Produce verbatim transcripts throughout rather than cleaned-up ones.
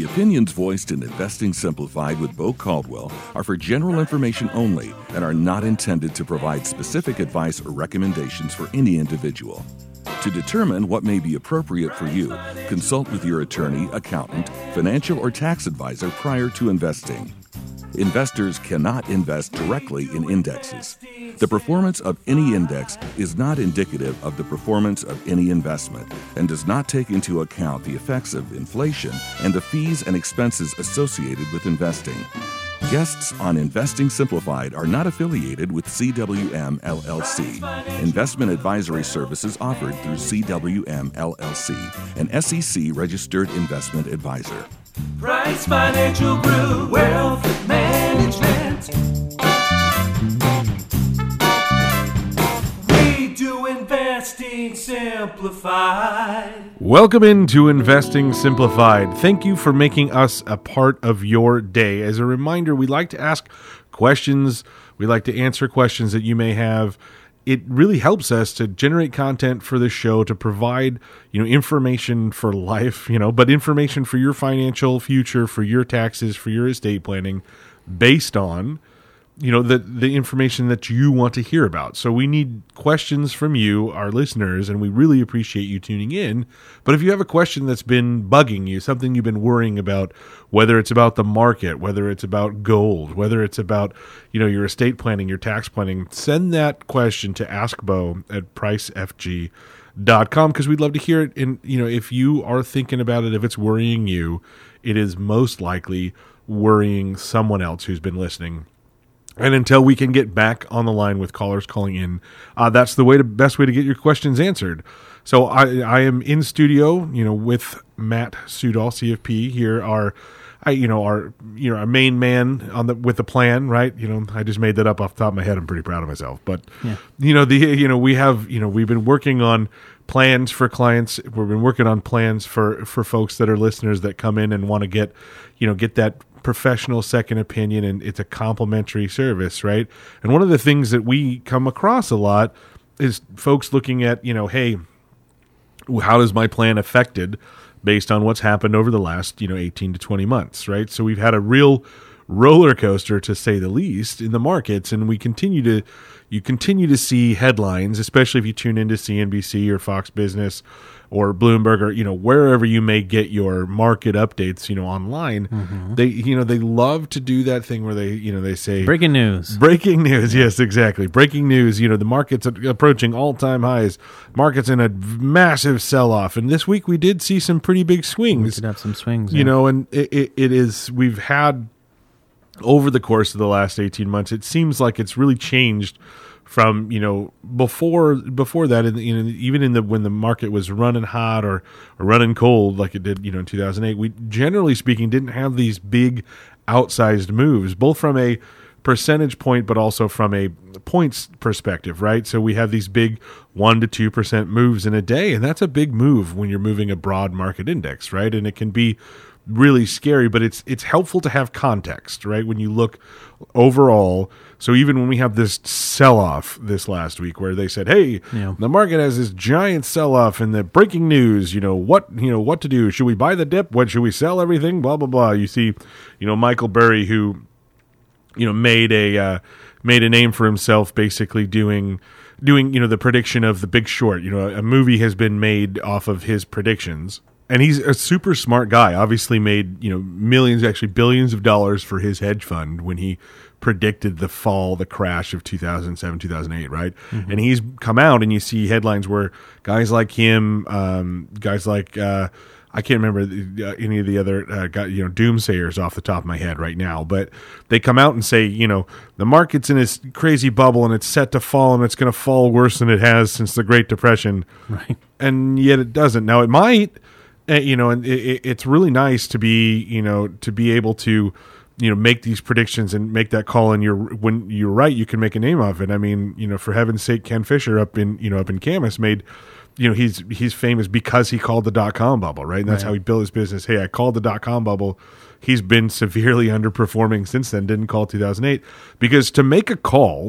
opinions voiced in Investing Simplified with Bo Caldwell are for general information only and are not intended to provide specific advice or recommendations for any individual. To determine what may be appropriate for you, consult with your attorney, accountant, financial, or tax advisor prior to investing. Investors cannot invest directly in indexes. The performance of any index is not indicative of the performance of any investment and does not take into account the effects of inflation and the fees and expenses associated with investing. Guests on Investing Simplified are not affiliated with C W M L L C. Investment advisory services offered through C W M L L C, an S E C-registered investment advisor. Price Financial Group, Wealth Management. We do Investing Simplified. Welcome into Investing Simplified. Thank you for making us a part of your day. As a reminder, we like to ask questions. We like to answer questions that you may have. It really helps us to generate content for the show, to provide, you know, information for life, you know, but information for your financial future, for your taxes, for your estate planning, based on, you know, the the information that you want to hear about. So we need questions from you, our listeners, and we really appreciate you tuning in. But if you have a question that's been bugging you, something you've been worrying about, whether it's about the market, whether it's about gold, whether it's about, you know, your estate planning, your tax planning, send that question to AskBo at price f g dot com because we'd love to hear it. And, you know, if you are thinking about it, if it's worrying you, it is most likely worrying someone else who's been listening. And until we can get back on the line with callers calling in, uh, that's the way to best way to get your questions answered. So I, I am in studio, you know, with Matt Sudol, C F P. Here are, I, you know, our, you know, our main man on the with the plan, right? You know, I just made that up off the top of my head. I'm pretty proud of myself. But yeah. you know, the you know, we have, you know, we've been working on plans for clients. We've been working on plans for for folks that are listeners that come in and want to get, you know, get that professional second opinion, and it's a complimentary service, right? And one of the things that we come across a lot is folks looking at, you know, hey, how is my plan affected based on what's happened over the last, you know, eighteen to twenty months, right? So we've had a real roller coaster, to say the least, in the markets, and we continue to, you continue to see headlines, especially if you tune into C N B C or Fox Business or Bloomberg, or, you know, wherever you may get your market updates, you know, online. Mm-hmm. They, you know, they love to do that thing where they, you know, they say breaking news, breaking news. Yes, exactly. Breaking news. You know, the market's approaching all time highs. Market's in a massive sell off. And this week we did see some pretty big swings. We did have some swings, you yeah. know, and it, it, it is, we've had over the course of the last eighteen months, it seems like it's really changed from, you know, before before that, in, you know, even in the when the market was running hot or, or running cold like it did, you know, in two thousand eight, we generally speaking didn't have these big outsized moves, both from a percentage point but also from a points perspective, right? So we have these big one to two percent moves in a day, and that's a big move when you're moving a broad market index, right? And it can be really scary, but it's it's helpful to have context, right? When you look overall. So even when we have this sell-off this last week where they said, hey, yeah. the market has this giant sell-off and the breaking news, you know, what, you know, what to do? Should we buy the dip? What, should we sell everything? Blah, blah, blah. You see, you know, Michael Burry, who, you know, made a, uh, made a name for himself basically doing, doing, you know, the prediction of The Big Short. You know, a movie has been made off of his predictions. And he's a super smart guy, obviously made, you know, millions, actually billions of dollars for his hedge fund when he predicted the fall, the crash of two thousand seven, two thousand eight, right? Mm-hmm. And he's come out and you see headlines where guys like him, um, guys like, uh, I can't remember uh, any of the other, uh, guy, you know, doomsayers off the top of my head right now, but they come out and say, you know, the market's in this crazy bubble and it's set to fall and it's going to fall worse than it has since the Great Depression. Right. And yet it doesn't. Now it might, uh, you know, and it, it's really nice to be, you know, to be able to, you know, make these predictions and make that call, and you're when you're right, you can make a name of it. I mean, you know, for heaven's sake, Ken Fisher up in, you know, up in Camas made, you know, he's he's famous because he called the dot-com bubble, right? And that's right. How he built his business. Hey, I called the dot-com bubble. He's been severely underperforming since then, didn't call two thousand eight. Because to make a call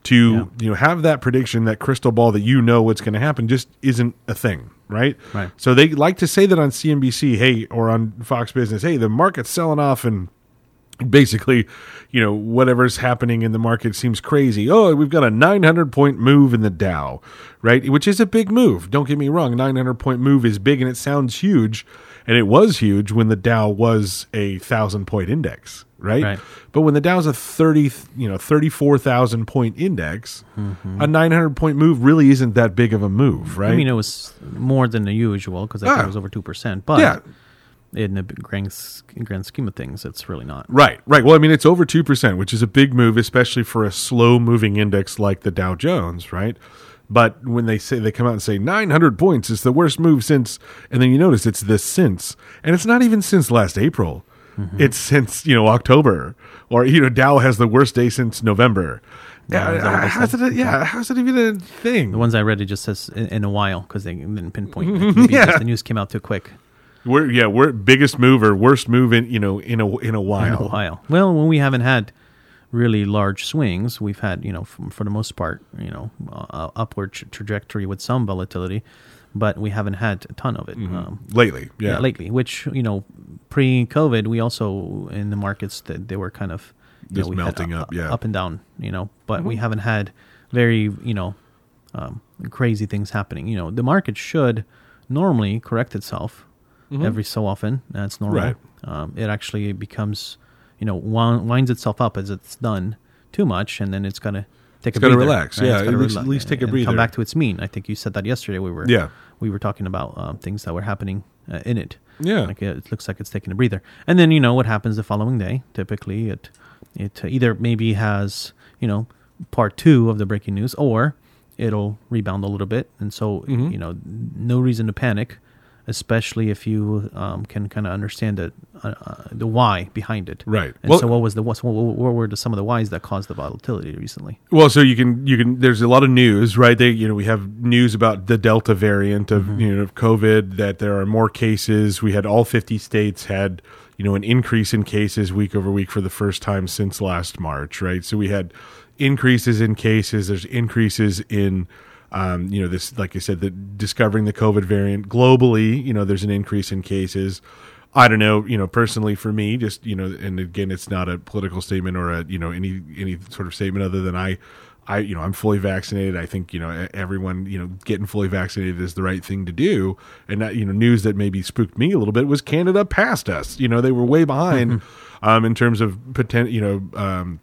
to Yeah. you know have that prediction, that crystal ball that you know what's going to happen, just isn't a thing, right? Right. So they like to say that on C N B C, hey, or on Fox Business, hey, the market's selling off, and basically, you know, whatever's happening in the market seems crazy. Oh, we've got a nine hundred point move in the Dow, right? Which is a big move. Don't get me wrong. nine hundred point move is big and it sounds huge. And it was huge when the Dow was a thousand point index, right? Right. But when the Dow's a thirty, you know, thirty-four thousand point index, a nine hundred point move really isn't that big of a move, right? I mean, it was more than the usual because I think Ah. it was over two percent. But Yeah. in the grand, s- grand scheme of things, it's really not. Right, right. Well, I mean, it's over two percent, which is a big move, especially for a slow-moving index like the Dow Jones, right? But when they say they come out and say nine hundred points is the worst move since, and then you notice it's this since, and it's not even since last April. Mm-hmm. It's since, you know, October, or, you know, Dow has the worst day since November. Yeah, is that what they how's said? it? A, yeah, how's it even a thing? The ones I read, it just says in, in a while because they didn't pinpoint. Like, maybe Yeah. just the news came out too quick. We're yeah, we're biggest move or worst move in you know in a in a In while. a while. Well, when we haven't had really large swings, we've had, you know, for, for the most part, you know, uh, upward tra- trajectory with some volatility, but we haven't had a ton of it. Um, Lately, yeah. yeah, lately, which, you know, pre-COVID, we also, in the markets, that they were kind of, you Just know, we had melting up, yeah. up and down, you know, but we haven't had very, you know, um, crazy things happening. You know, the market should normally correct itself every so often. That's normal. Right. Um, it actually becomes, you know, wind, winds itself up as it's done too much, and then it's gonna take It's a gotta breather. relax. right? Yeah, It's gotta at least- rela- at least take a and breather. Come back to its mean. I think you said that yesterday. We were Yeah. we were talking about um, things that were happening uh, in it. Yeah. Like uh, it looks like it's taking a breather, and then you know what happens the following day. Typically, it it uh, either maybe has, you know, part two of the breaking news, or it'll rebound a little bit, and so Mm-hmm. you know, no reason to panic, especially if you um, can kind of understand the uh, uh, the why behind it. Right. And Well- so, what was the what, what what were the, some of the whys that caused the volatility recently? Well, so you can you can. There's a lot of news, right? They you know we have news about the Delta variant of Mm-hmm. you know of COVID, that there are more cases. We had all fifty states had you know an increase in cases week over week for the first time since last March, right? So we had increases in cases. There's increases in um, you know this, like I said, the discovering the COVID variant globally. You know, there's an increase in cases. I don't know, you know, personally for me, just, you know, and again, it's not a political statement or a, you know, any, any sort of statement other than I, I, you know, I'm fully vaccinated. I think, you know, everyone, you know, getting fully vaccinated is the right thing to do. And that, you know, news that maybe spooked me a little bit was Canada passed us. You know, they were way behind, um, in terms of potent, you know, um,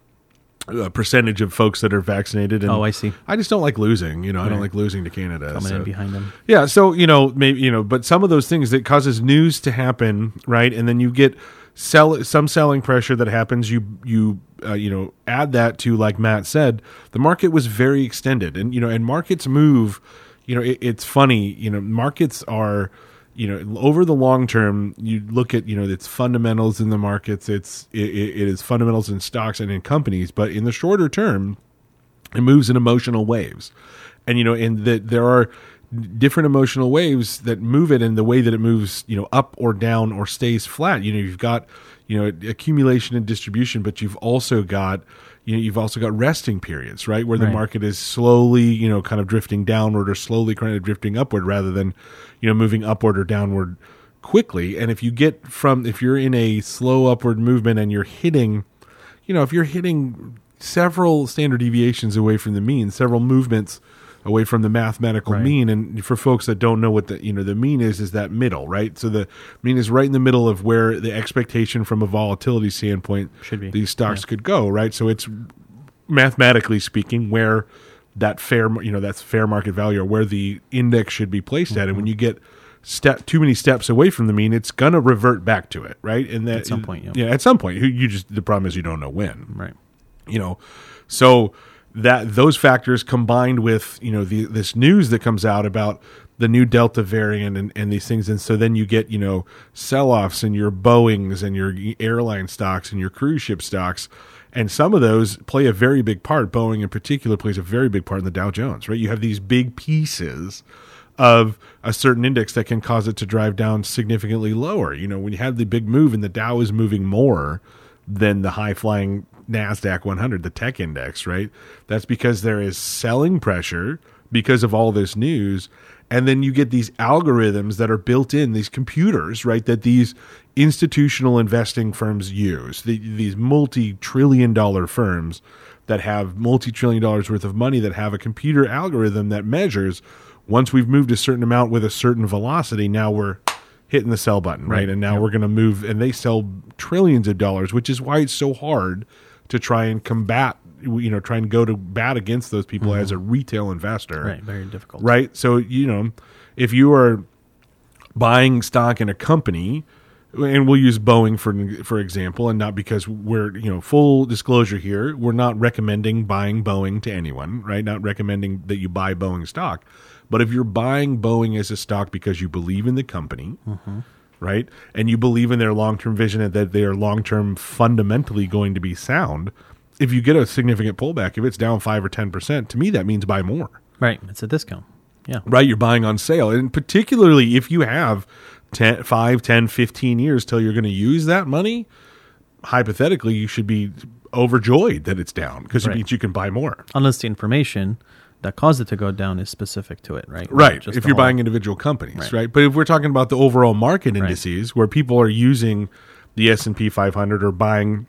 a percentage of folks that are vaccinated. And Oh, I see. I just don't like losing, you know, I don't Right. like losing to Canada. Coming so- in behind them. yeah, so you know, maybe you know, but some of those things that causes news to happen, right? And then you get sell some selling pressure that happens. You you uh, you know add that to, like Matt said, the market was very extended, and you know, and markets move. You know, it, it's funny. You know, markets are. You know, over the long term, you look at, you know, it's fundamentals in the markets. It's it, it is fundamentals in stocks and in companies, but in the shorter term, it moves in emotional waves. And, you know, and that there are different emotional waves that move it in the way that it moves, you know, up or down or stays flat. You know, you've got, you know, accumulation and distribution, but you've also got, you know, you've also got resting periods, right? Where the Right. market is slowly, you know, kind of drifting downward or slowly kind of drifting upward rather than, you know, moving upward or downward quickly. And if you get from, if you're in a slow upward movement and you're hitting, you know, if you're hitting several standard deviations away from the mean, several movements away from the mathematical Right. mean, and for folks that don't know what the, you know, the mean is, is that middle, right? So the mean is right in the middle of where the expectation from a volatility standpoint Should be. these stocks Yeah. could go, right? So it's mathematically speaking where that fair, you know, that's fair market value or where the index should be placed at. Mm-hmm. And when you get step too many steps away from the mean, it's gonna revert back to it, right? And that At some point, yeah. yeah, at some point, you you just the problem is you don't know when, Right. you know. So that those factors combined with, you know, the this news that comes out about the new Delta variant and, and these things, and so then you get, you know, sell-offs in your Boeings and your airline stocks and your cruise ship stocks, and some of those play a very big part. Boeing in particular plays a very big part in the Dow Jones, right? You have these big pieces of a certain index that can cause it to drive down significantly lower. You know, when you have the big move and the Dow is moving more than the high flying, NASDAQ one hundred, the tech index, right? That's because there is selling pressure because of all this news. And then you get these algorithms that are built in, these computers, right, that these institutional investing firms use, the, these multi-trillion dollar firms that have multi-trillion dollars worth of money that have a computer algorithm that measures once we've moved a certain amount with a certain velocity, now we're hitting the sell button, right? right? And now yep. we're going to move, and they sell trillions of dollars, which is why it's so hard to try and combat, you know, try and go to bat against those people mm-hmm. as a retail investor. Right, very difficult. Right? So, you know, if you are buying stock in a company, and we'll use Boeing for for example, and not because we're, you know, full disclosure here, we're not recommending buying Boeing to anyone, right? Not recommending that you buy Boeing stock. But if you're buying Boeing as a stock because you believe in the company, mm-hmm. right, and you believe in their long-term vision and that they are long-term fundamentally going to be sound, if you get a significant pullback, if it's down five or ten percent, to me that means buy more. Right, it's a discount. Yeah. Right, you're buying on sale. And particularly if you have ten, five, ten, fifteen years till you're going to use that money, hypothetically you should be overjoyed that it's down because right. it means you can buy more. Unless the information that caused it to go down is specific to it, right? Right, Just if you're whole, buying individual companies, right. right? But if we're talking about the overall market indices right. where people are using the S and P five hundred or buying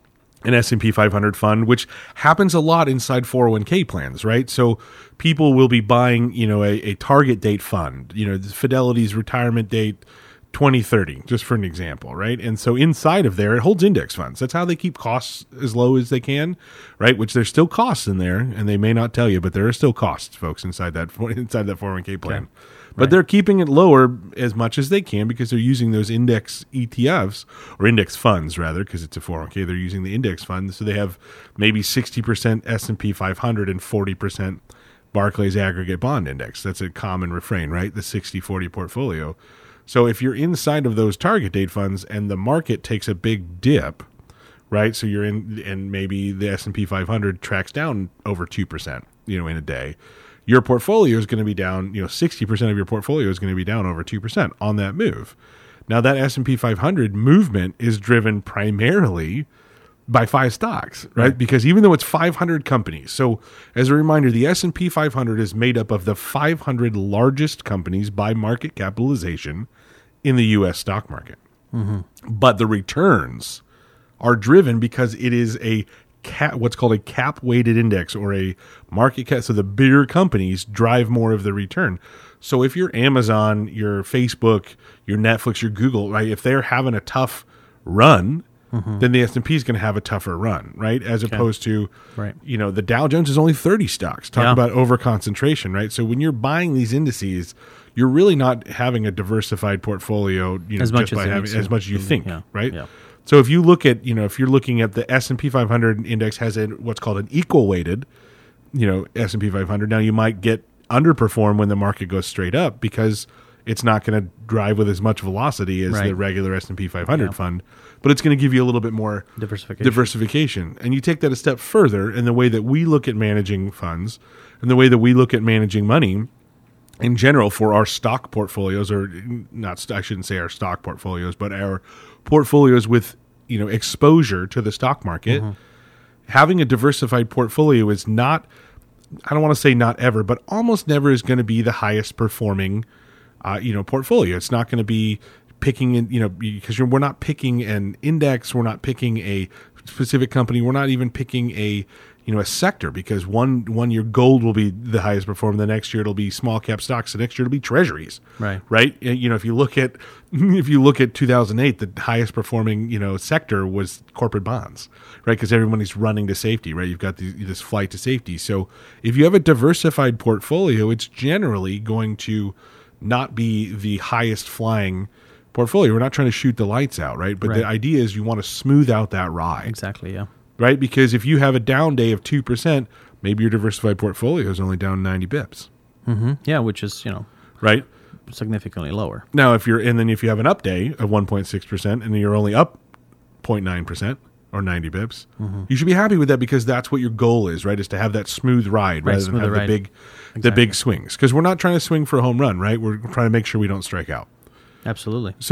an S and P five hundred fund, which happens a lot inside four oh one k plans, right? So people will be buying, you know, a, a target date fund, you know, Fidelity's retirement date twenty thirty, just for an example, right? And so inside of there, it holds index funds. That's how they keep costs as low as they can, right? Which there's still costs in there, and they may not tell you, but there are still costs, folks, inside that inside that four oh one k plan. Okay. But right. they're keeping it lower as much as they can because they're using those index E T Fs, or index funds, rather, because it's a four oh one k. They're using the index funds, so they have maybe sixty percent S and P five hundred and forty percent Barclays Aggregate Bond Index. That's a common refrain, right? The sixty forty portfolio. So if you're inside of those target date funds and the market takes a big dip, right? So you're in, and maybe the S and P five hundred tracks down over two percent, you know, in a day. Your portfolio is going to be down, you know, sixty percent of your portfolio is going to be down over two percent on that move. Now that S and P five hundred movement is driven primarily by five stocks, right? right? Because even though it's five hundred companies, so as a reminder, the S and P five hundred is made up of the five hundred largest companies by market capitalization in the U S stock market. Mm-hmm. But the returns are driven because it is a cap, what's called a cap-weighted index, or a market cap. So the bigger companies drive more of the return. So if you're Amazon, your Facebook, your Netflix, your Google, right, if they're having a tough run, mm-hmm. then the S and P is going to have a tougher run, right? As okay. opposed to, right. you know, the Dow Jones is only thirty stocks. Talk yeah. about over-concentration, right? So when you're buying these indices, you're really not having a diversified portfolio, you know, as just much by as having as much as you think, yeah. right? Yeah. So if you look at, you know, if you're looking at the S and P five hundred index has a, what's called an equal weighted, you know, S and P five hundred. Now you might get underperform when the market goes straight up because it's not going to drive with as much velocity as right. the regular S and P five hundred yeah. fund, but it's going to give you a little bit more diversification. diversification. And you take that a step further in the way that we look at managing funds and the way that we look at managing money in general for our stock portfolios, or not, I shouldn't say our stock portfolios, but our portfolios with, you know, exposure to the stock market. Mm-hmm. Having a diversified portfolio is not, I don't want to say not ever, but almost never is going to be the highest performing, uh, you know, portfolio. It's not going to be picking, in, you know, because we're not picking an index, we're not picking a specific company, we're not even picking a, you know, a sector, because one one year gold will be the highest performer, the next year it'll be small cap stocks, the next year it'll be treasuries, right? Right. You know, if you look at if you look at two thousand eight, the highest performing, you know, sector was corporate bonds, right? Because everybody's running to safety, right? You've got the, this flight to safety. So if you have a diversified portfolio, it's generally going to not be the highest flying portfolio. We're not trying to shoot the lights out, right? But right. the idea is you want to smooth out that ride. Exactly. Yeah. Right? Because if you have a down day of two percent, maybe your diversified portfolio is only down ninety bips. Mm-hmm. Yeah, which is, you know, right, significantly lower. Now, if you're, and then if you have an up day of one point six percent and you're only up zero point nine percent or ninety bips, mm-hmm. you should be happy with that, because that's what your goal is, right? Is to have that smooth ride right, rather than have ride. the big, exactly. the big swings. Because we're not trying to swing for a home run, right? We're trying to make sure we don't strike out. Absolutely. So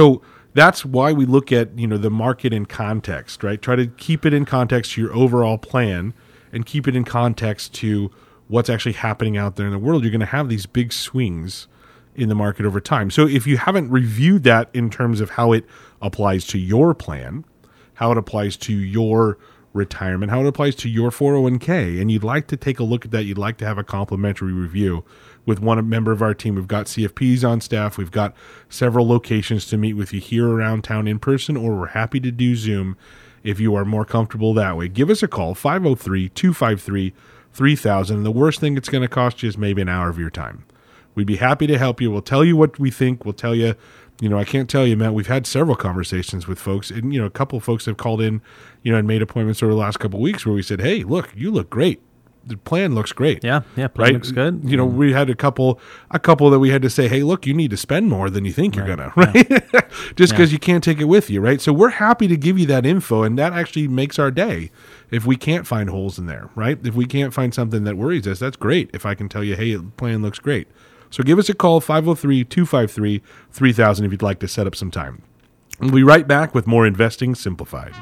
that's why we look at, you know, the market in context, right? Try to keep it in context to your overall plan and keep it in context to what's actually happening out there in the world. You're going to have these big swings in the market over time. So if you haven't reviewed that in terms of how it applies to your plan, how it applies to your retirement, how it applies to your four oh one k, and you'd like to take a look at that, you'd like to have a complimentary review with one member of our team. We've got C F Ps on staff. We've got several locations to meet with you here around town in person, or we're happy to do Zoom if you are more comfortable that way. Give us a call, five oh three, two five three, three thousand. The worst thing it's going to cost you is maybe an hour of your time. We'd be happy to help you. We'll tell you what we think. We'll tell you, you know, I can't tell you, Matt, we've had several conversations with folks, and, you know, a couple of folks have called in, you know, and made appointments over the last couple of weeks where we said, hey, look, you look great. The plan looks great. Yeah, yeah, plan right? looks good. You know, we had a couple, a couple that we had to say, hey, look, you need to spend more than you think you're Right. gonna, right? Yeah. Just because Yeah. you can't take it with you, right? So we're happy to give you that info, and that actually makes our day. If we can't find holes in there, right? If we can't find something that worries us, that's great. If I can tell you, hey, the plan looks great. So give us a call, five oh three, two five three, three thousand, if you'd like to set up some time. We'll be right back with more Investing Simplified.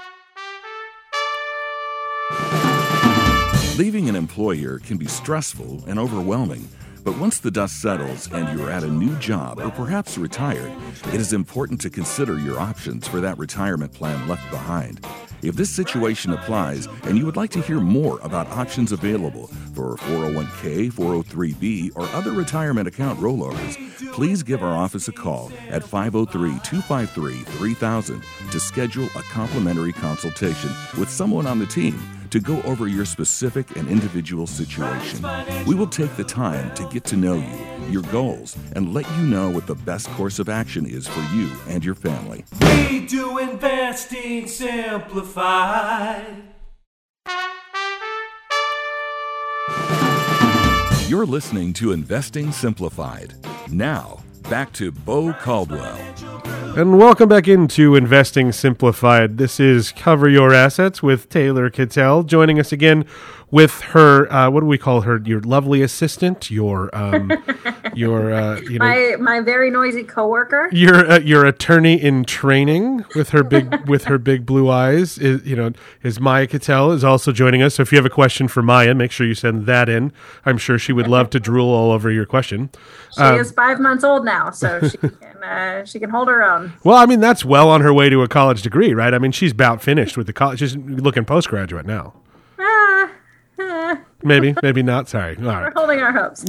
Leaving an employer can be stressful and overwhelming, but once the dust settles and you're at a new job or perhaps retired, it is important to consider your options for that retirement plan left behind. If this situation applies and you would like to hear more about options available for four oh one k, four oh three b, or other retirement account rollovers, please give our office a call at five oh three, two five three, three thousand to schedule a complimentary consultation with someone on the team to go over your specific and individual situation. We will take the time to get to know you, your goals, and let you know what the best course of action is for you and your family. We do Investing Simplified. You're listening to Investing Simplified. Now, back to Bo Caldwell. And welcome back into Investing Simplified. This is Cover Your Assets with Taylor Kittel, joining us again with her, uh, what do we call her? Your lovely assistant, your, um, your, uh, you know, my my very noisy coworker. your uh, your attorney in training with her big with her big blue eyes. Is, you know, is Maya Kittel is also joining us. So if you have a question for Maya, make sure you send that in. I'm sure she would love to drool all over your question. She Um, is five months old now, so she can uh, she can hold her own. Well, I mean, that's well on her way to a college degree, right? I mean, she's about finished with the college. She's looking postgraduate now. Ah, ah, Maybe, maybe not. Sorry. All we're right. holding our hopes.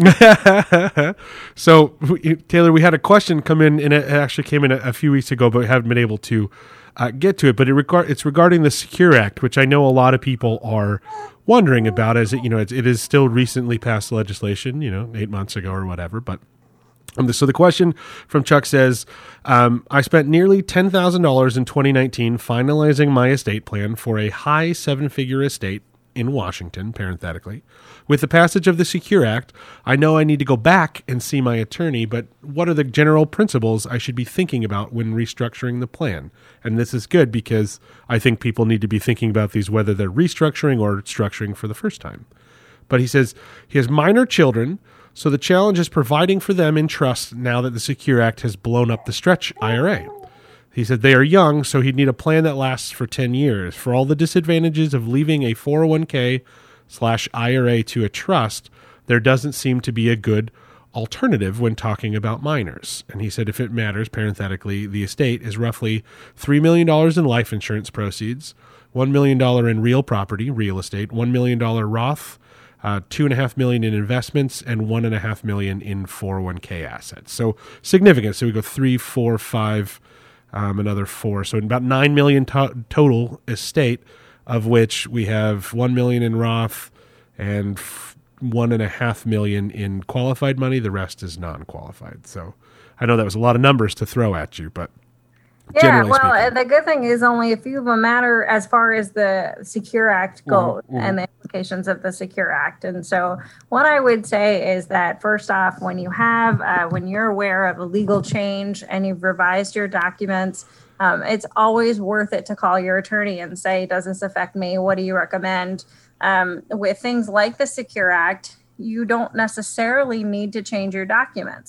So, we- Taylor, we had a question come in, and it actually came in a, a few weeks ago, but we haven't been able to uh, get to it. But it regard, it's regarding the Secure Act, which I know a lot of people are wondering about, as it, you know, it's, it is still recently passed legislation, you know, eight months ago or whatever, but. Um, so the question from Chuck says, um, I spent nearly ten thousand dollars in twenty nineteen finalizing my estate plan for a high seven-figure estate in Washington, parenthetically. With the passage of the Secure Act, I know I need to go back and see my attorney, but what are the general principles I should be thinking about when restructuring the plan? And this is good because I think people need to be thinking about these, whether they're restructuring or structuring for the first time. But he says he has minor children, so the challenge is providing for them in trust now that the Secure Act has blown up the stretch I R A. He said they are young, so he'd need a plan that lasts for ten years. For all the disadvantages of leaving a four oh one k slash I R A to a trust, there doesn't seem to be a good alternative when talking about minors. And he said if it matters, parenthetically, the estate is roughly three million dollars in life insurance proceeds, one million dollars in real property, real estate, one million dollars Roth, Uh, two and a half million in investments, and one and a half million in four oh one k assets. So significant. So we go three, four, five, um, another four. So about nine million to- total estate, of which we have one million in Roth and f- one and a half million in qualified money. The rest is non-qualified. So I know that was a lot of numbers to throw at you, but Yeah, generally well, speaking. uh, the good thing is only a few of them matter as far as the Secure Act goes Mhm, mhm. and the implications of the Secure Act. And so, what I would say is that first off, when you have, uh, when you're aware of a legal change and you've revised your documents, um, it's always worth it to call your attorney and say, "Does this affect me? What do you recommend?" Um, with things like the Secure Act, you don't necessarily need to change your documents.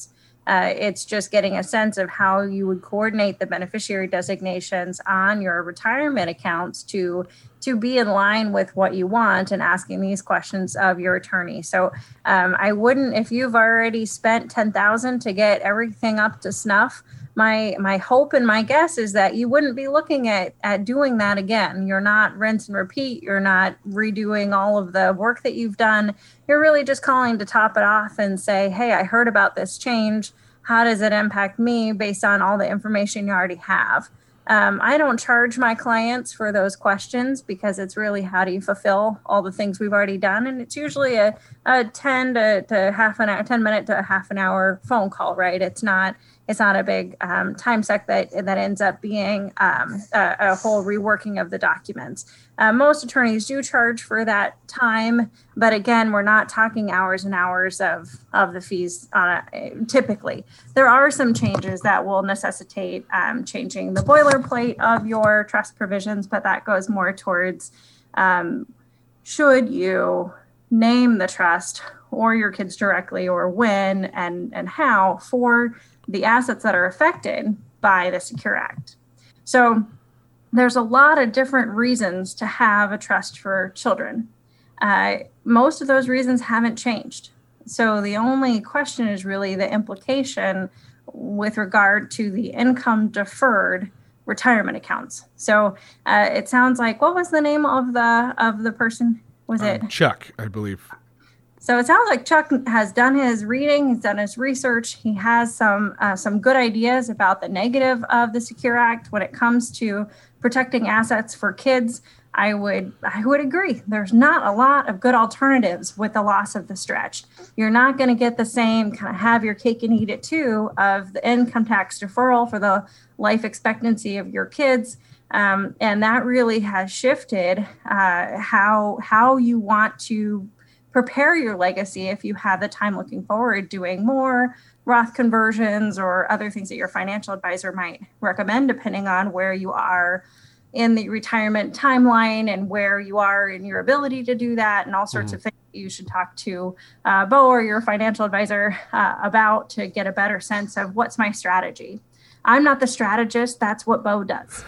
Uh, it's just getting a sense of how you would coordinate the beneficiary designations on your retirement accounts to to be in line with what you want, and asking these questions of your attorney. So um, I wouldn't, if you've already spent ten thousand dollars to get everything up to snuff, my my hope and my guess is that you wouldn't be looking at, at doing that again. You're not rinse and repeat. You're not redoing all of the work that you've done. You're really just calling to top it off and say, hey, I heard about this change. How does it impact me based on all the information you already have? Um, I don't charge my clients for those questions, because it's really, how do you fulfill all the things we've already done? And it's usually a, a ten to, to half an hour, ten minute to a half an hour phone call, right? It's not, it's not a big um, time suck that, that ends up being um, a, a whole reworking of the documents. Uh, most attorneys do charge for that time, but again, we're not talking hours and hours of, of the fees on a, typically. There are some changes that will necessitate um, changing the boilerplate of your trust provisions, but that goes more towards um, should you name the trust or your kids directly, or when and, and how for the assets that are affected by the Secure Act. So there's a lot of different reasons to have a trust for children. Uh, most of those reasons haven't changed. So the only question is really the implication with regard to the income deferred retirement accounts. So uh, it sounds like, what was the name of the of the person? Was it um, Chuck, I believe. So it sounds like Chuck has done his reading, he's done his research. He has some uh, some good ideas about the negative of the Secure Act when it comes to protecting assets for kids. I would I would agree. There's not a lot of good alternatives with the loss of the stretch. You're not going to get the same kind of have your cake and eat it too of the income tax deferral for the life expectancy of your kids. Um, and that really has shifted uh, how how you want to prepare your legacy if you have the time looking forward, doing more Roth conversions or other things that your financial advisor might recommend, depending on where you are in the retirement timeline and where you are in your ability to do that, and all sorts mm-hmm. of things you should talk to uh, Bo or your financial advisor uh, about to get a better sense of what's my strategy. I'm not the strategist. That's what Bo does.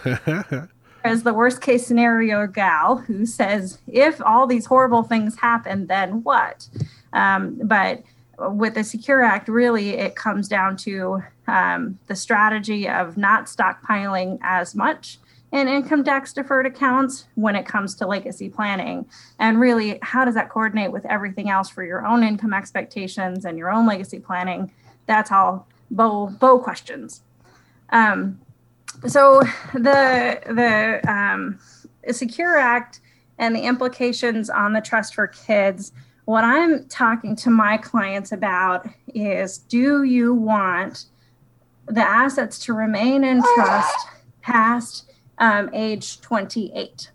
As the worst case scenario gal who says, if all these horrible things happen, then what? Um, but with the Secure Act, really, it comes down to um, the strategy of not stockpiling as much in income tax deferred accounts when it comes to legacy planning. And really, how does that coordinate with everything else for your own income expectations and your own legacy planning? That's all Bo, Bo questions. Um, So the the um, Secure Act and the implications on the trust for kids, what I'm talking to my clients about is, do you want the assets to remain in trust past um, age twenty-eight?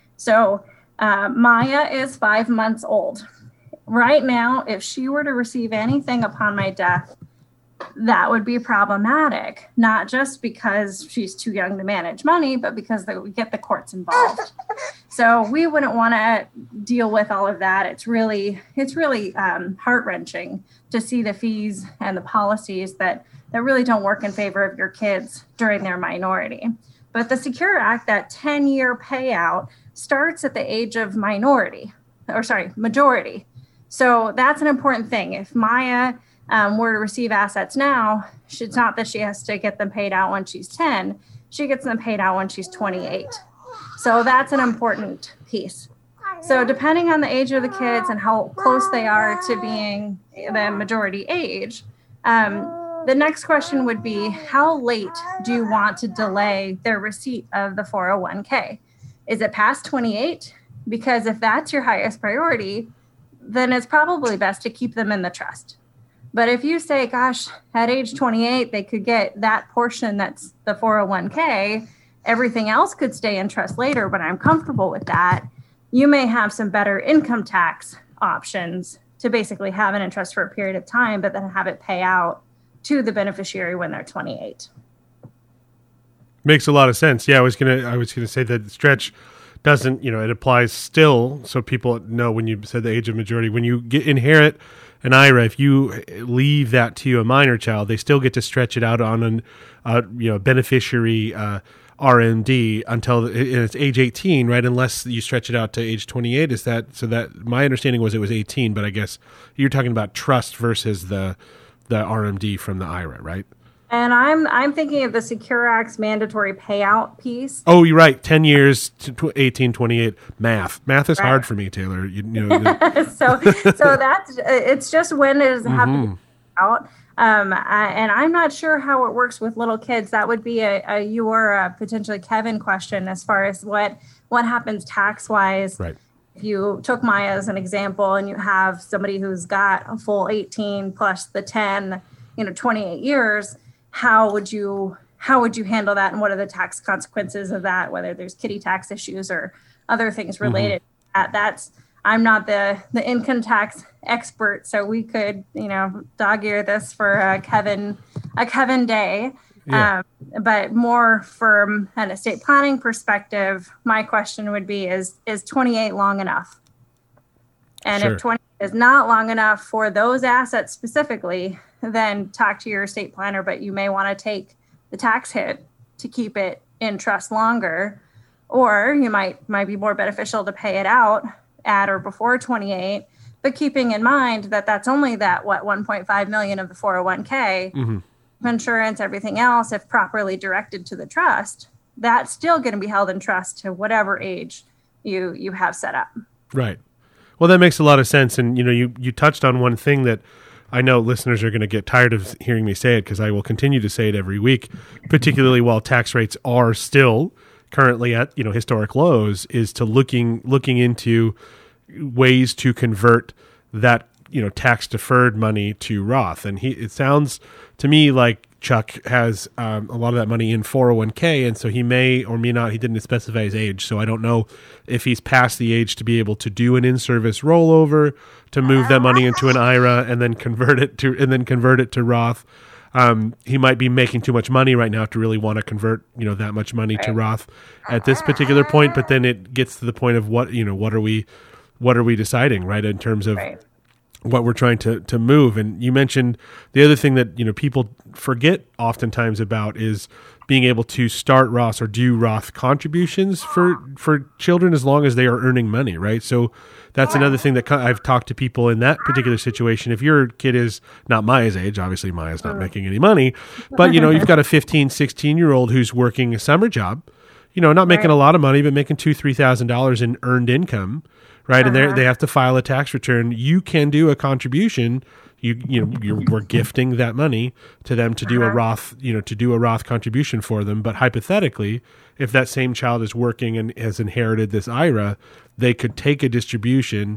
So uh, Maya is five months old. Right now, if she were to receive anything upon my death, that would be problematic, not just because she's too young to manage money, but because they would get the courts involved. So we wouldn't want to deal with all of that. It's really, it's really um, heart-wrenching to see the fees and the policies that, that really don't work in favor of your kids during their minority. But the Secure Act, that ten-year payout, starts at the age of minority, or sorry, majority. So that's an important thing. If Maya Um, were to receive assets now, it's not that she has to get them paid out when she's ten. She gets them paid out when she's twenty-eight. So that's an important piece. So depending on the age of the kids and how close they are to being the majority age, um, the next question would be, how late do you want to delay their receipt of the four oh one k? Is it past twenty-eight? Because if that's your highest priority, then it's probably best to keep them in the trust. But if you say, gosh, at age twenty-eight, they could get that portion that's the four oh one k, everything else could stay in trust later, but I'm comfortable with that, you may have some better income tax options to basically have it in trust for a period of time, but then have it pay out to the beneficiary when they're twenty-eight. Makes a lot of sense. Yeah, I was gonna I was gonna say that stretch doesn't, you know, it applies still. So people know when you said the age of majority, when you get inherit an I R A, if you leave that to a minor child, they still get to stretch it out on an, uh, you know, beneficiary uh, R M D until it's age eighteen, right? Unless you stretch it out to age twenty-eight. Is that so? That my understanding was it was eighteen, but I guess you're talking about trust versus the the R M D from the I R A, right? And I'm I'm thinking of the Secure Act's mandatory payout piece. Oh, you're right. ten years to eighteen, twenty-eight. Math. Math is right. hard for me, Taylor. You, you know. so so that's it's just when does it have mm-hmm. to be out. Um, I, and I'm not sure how it works with little kids. That would be a, a you or a potentially Kevin question as far as what what happens tax wise. Right. If you took Maya as an example and you have somebody who's got a full eighteen plus the ten, you know, twenty-eight years, how would you how would you handle that, and what are the tax consequences of that? Whether there's kiddie tax issues or other things related mm-hmm. to that. That's I'm not the, the income tax expert, so we could, you know, dog ear this for a Kevin, a Kevin day. Yeah. Um, but more from an estate planning perspective, my question would be, is, is twenty-eight long enough? And sure. if twenty is not long enough for those assets specifically, then talk to your estate planner, but you may want to take the tax hit to keep it in trust longer, or you might, might be more beneficial to pay it out at or before twenty-eight, but keeping in mind that that's only that, what, one point five million of the four oh one k, mm-hmm. insurance, everything else, if properly directed to the trust, that's still going to be held in trust to whatever age you, you have set up. Right. Well, that makes a lot of sense. And, you know, you, you touched on one thing that I know listeners are going to get tired of hearing me say it, because I will continue to say it every week, particularly while tax rates are still currently at, you know, historic lows, is to looking looking into ways to convert that, you know, tax deferred money to Roth. And he it sounds to me like Chuck has um, a lot of that money in four oh one k, and so he may or may not, he didn't specify his age, so I don't know if he's past the age to be able to do an in-service rollover, to move that money into an I R A and then convert it to and then convert it to Roth. Um, he might be making too much money right now to really want to convert, you know, that much money right. to Roth at this particular point. But then it gets to the point of what, you know, what are we, what are we deciding, right, in terms of right. what we're trying to, to move. And you mentioned the other thing that, you know, people forget oftentimes about is being able to start Roth or do Roth contributions for, for children as long as they are earning money, right? So that's another thing that I've talked to people in that particular situation. If your kid is not Maya's age, obviously Maya's not making any money, but, you know, you've got a fifteen, sixteen-year-old who's working a summer job, you know, not making right. a lot of money, but making two thousand dollars, three thousand dollars in earned income, right? Uh-huh. And they they have to file a tax return. You can do a contribution. You you know you're, we're gifting that money to them to do uh-huh. a Roth, you know, to do a Roth contribution for them. But hypothetically, if that same child is working and has inherited this I R A, they could take a distribution,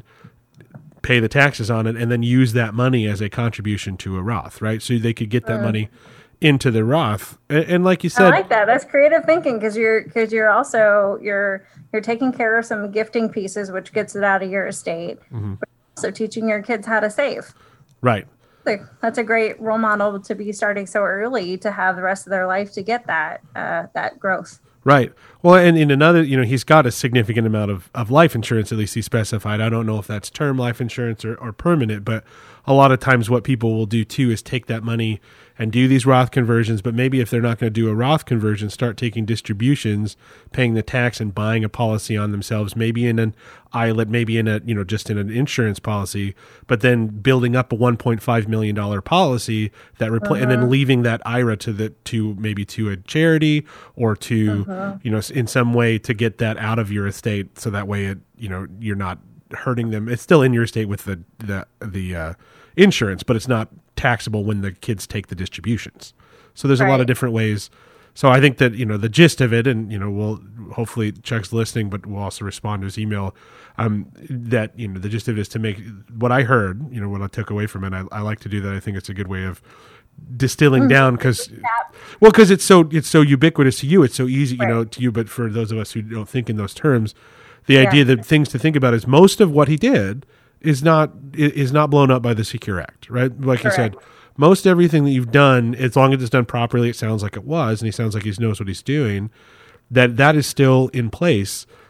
pay the taxes on it, and then use that money as a contribution to a Roth, right? So they could get that uh-huh. money into the Roth. And, and like you said, I like that. That's creative thinking, because you're because you're also you're you're taking care of some gifting pieces, which gets it out of your estate, mm-hmm. but also teaching your kids how to save. Right. Like, that's a great role model to be starting so early to have the rest of their life to get that uh, that growth. Right. Well, and in another, you know, he's got a significant amount of, of life insurance, at least he specified. I don't know if that's term life insurance or, or permanent, but a lot of times what people will do too is take that money and do these Roth conversions. But maybe if they're not going to do a Roth conversion, start taking distributions, paying the tax and buying a policy on themselves, maybe in an I L A T, maybe in a, you know, just in an insurance policy, but then building up a one point five million dollars policy that repl- uh-huh. and then leaving that I R A to the, to maybe to a charity or to, uh-huh. you know, in some way to get that out of your estate. So that way it, you know, you're not hurting them. It's still in your estate with the, the, the, uh, insurance, but it's not taxable when the kids take the distributions. So there's right. a lot of different ways. So I think that, you know, the gist of it, and, you know, we'll hopefully Chuck's listening, but we'll also respond to his email, um, that, you know, the gist of it is to make what I heard, you know, what I took away from it. I, I like to do that. I think it's a good way of distilling mm-hmm. down, because, well, because it's so, it's so ubiquitous to you. It's so easy, right. you know, to you, but for those of us who don't think in those terms, the yeah. idea that things to think about is most of what he did is not is not blown up by the Secure Act, right? Like Correct. You said, most everything that you've done, as long as it's done properly, it sounds like it was, and he sounds like he knows what he's doing, that that is still in place.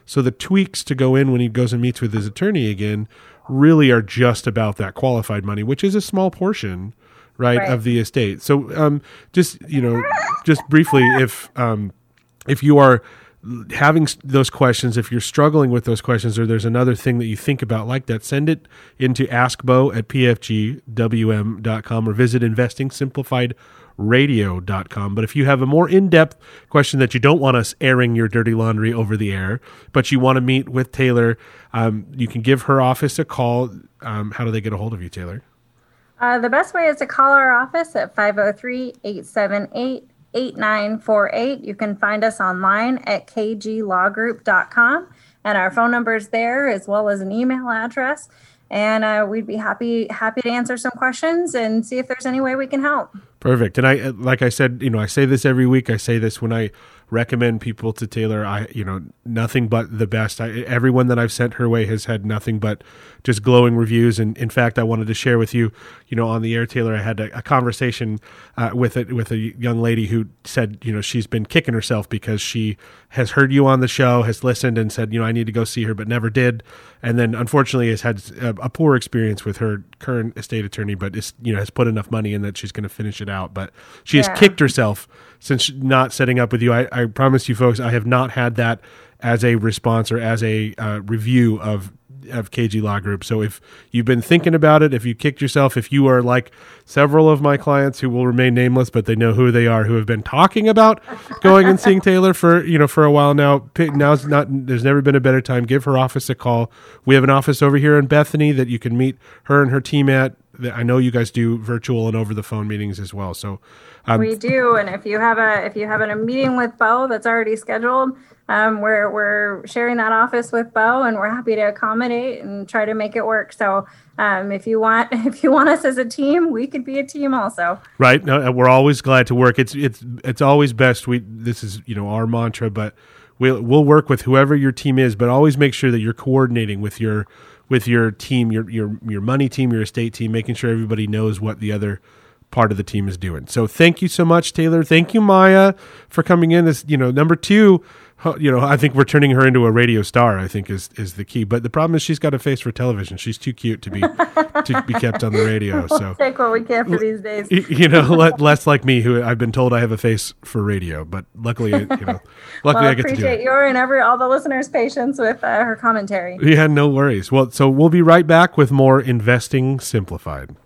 So the tweaks to go in when he goes and meets with his attorney again really are just about that qualified money, which is a small portion, right, Right. of the estate. So um, just, you know, just briefly, if um, if you are having s- those questions, if you're struggling with those questions, or there's another thing that you think about like that, send it into askbo at p f g w m dot com or visit investing simplified radio dot com. But if you have a more in-depth question that you don't want us airing your dirty laundry over the air, but you want to meet with Taylor, um, you can give her office a call. Um, how do they get a hold of you, Taylor? Uh, the best way is to call our office at five oh three, eight seven eight, eight nine four eight. You can find us online at k g law group dot com, and our phone number is there as well as an email address. And uh, we'd be happy happy to answer some questions and see if there's any way we can help. Perfect. And I, like I said, you know, I say this every week. I say this when I recommend people to Taylor. I, you know, nothing but the best. I, everyone that I've sent her way has had nothing but just glowing reviews. And in fact, I wanted to share with you, you know, on the air, Taylor, I had a, a conversation uh, with it with a young lady who said, you know, she's been kicking herself because she has heard you on the show, has listened, and said, you know, I need to go see her, but never did. And then, unfortunately, has had a, a poor experience with her current estate attorney, but is, you know, has put enough money in that she's going to finish it out. But she has Yeah. kicked herself since not setting up with you. I, I promise you, folks, I have not had that as a response or as a uh, review of of K G Law Group. So if you've been thinking about it, if you kicked yourself, if you are like several of my clients who will remain nameless, but they know who they are, who have been talking about going and seeing Taylor for, you know, for a while now, now's not, there's never been a better time. Give her office a call. We have an office over here in Bethany that you can meet her and her team at. I know you guys do virtual and over the phone meetings as well. So um, We do, and if you have a if you have a meeting with Bo that's already scheduled, um, we're we're sharing that office with Bo, and we're happy to accommodate and try to make it work. So um, if you want if you want us as a team, we could be a team also. right. No, we're always glad to work. It's, it's, it's always best. We, this is, you know, our mantra, but we'll, we'll work with whoever your team is, but always make sure that you're coordinating with your, with your team, your, your, your money team, your estate team, making sure everybody knows what the other part of the team is doing. So thank you so much, Taylor. Thank you, Maya, for coming in. This, you know, number two, you know, I think we're turning her into a radio star, I think is, is the key. But the problem is she's got a face for television. She's too cute to be, to be kept on the radio. So We'll take what we can for these days. you know, let, less like me, who I've been told I have a face for radio, but luckily, you know, luckily Well, I get to do appreciate it. your and every all the listeners' patience with uh, her commentary. Yeah, no worries. Well, so we'll be right back with more Investing Simplified.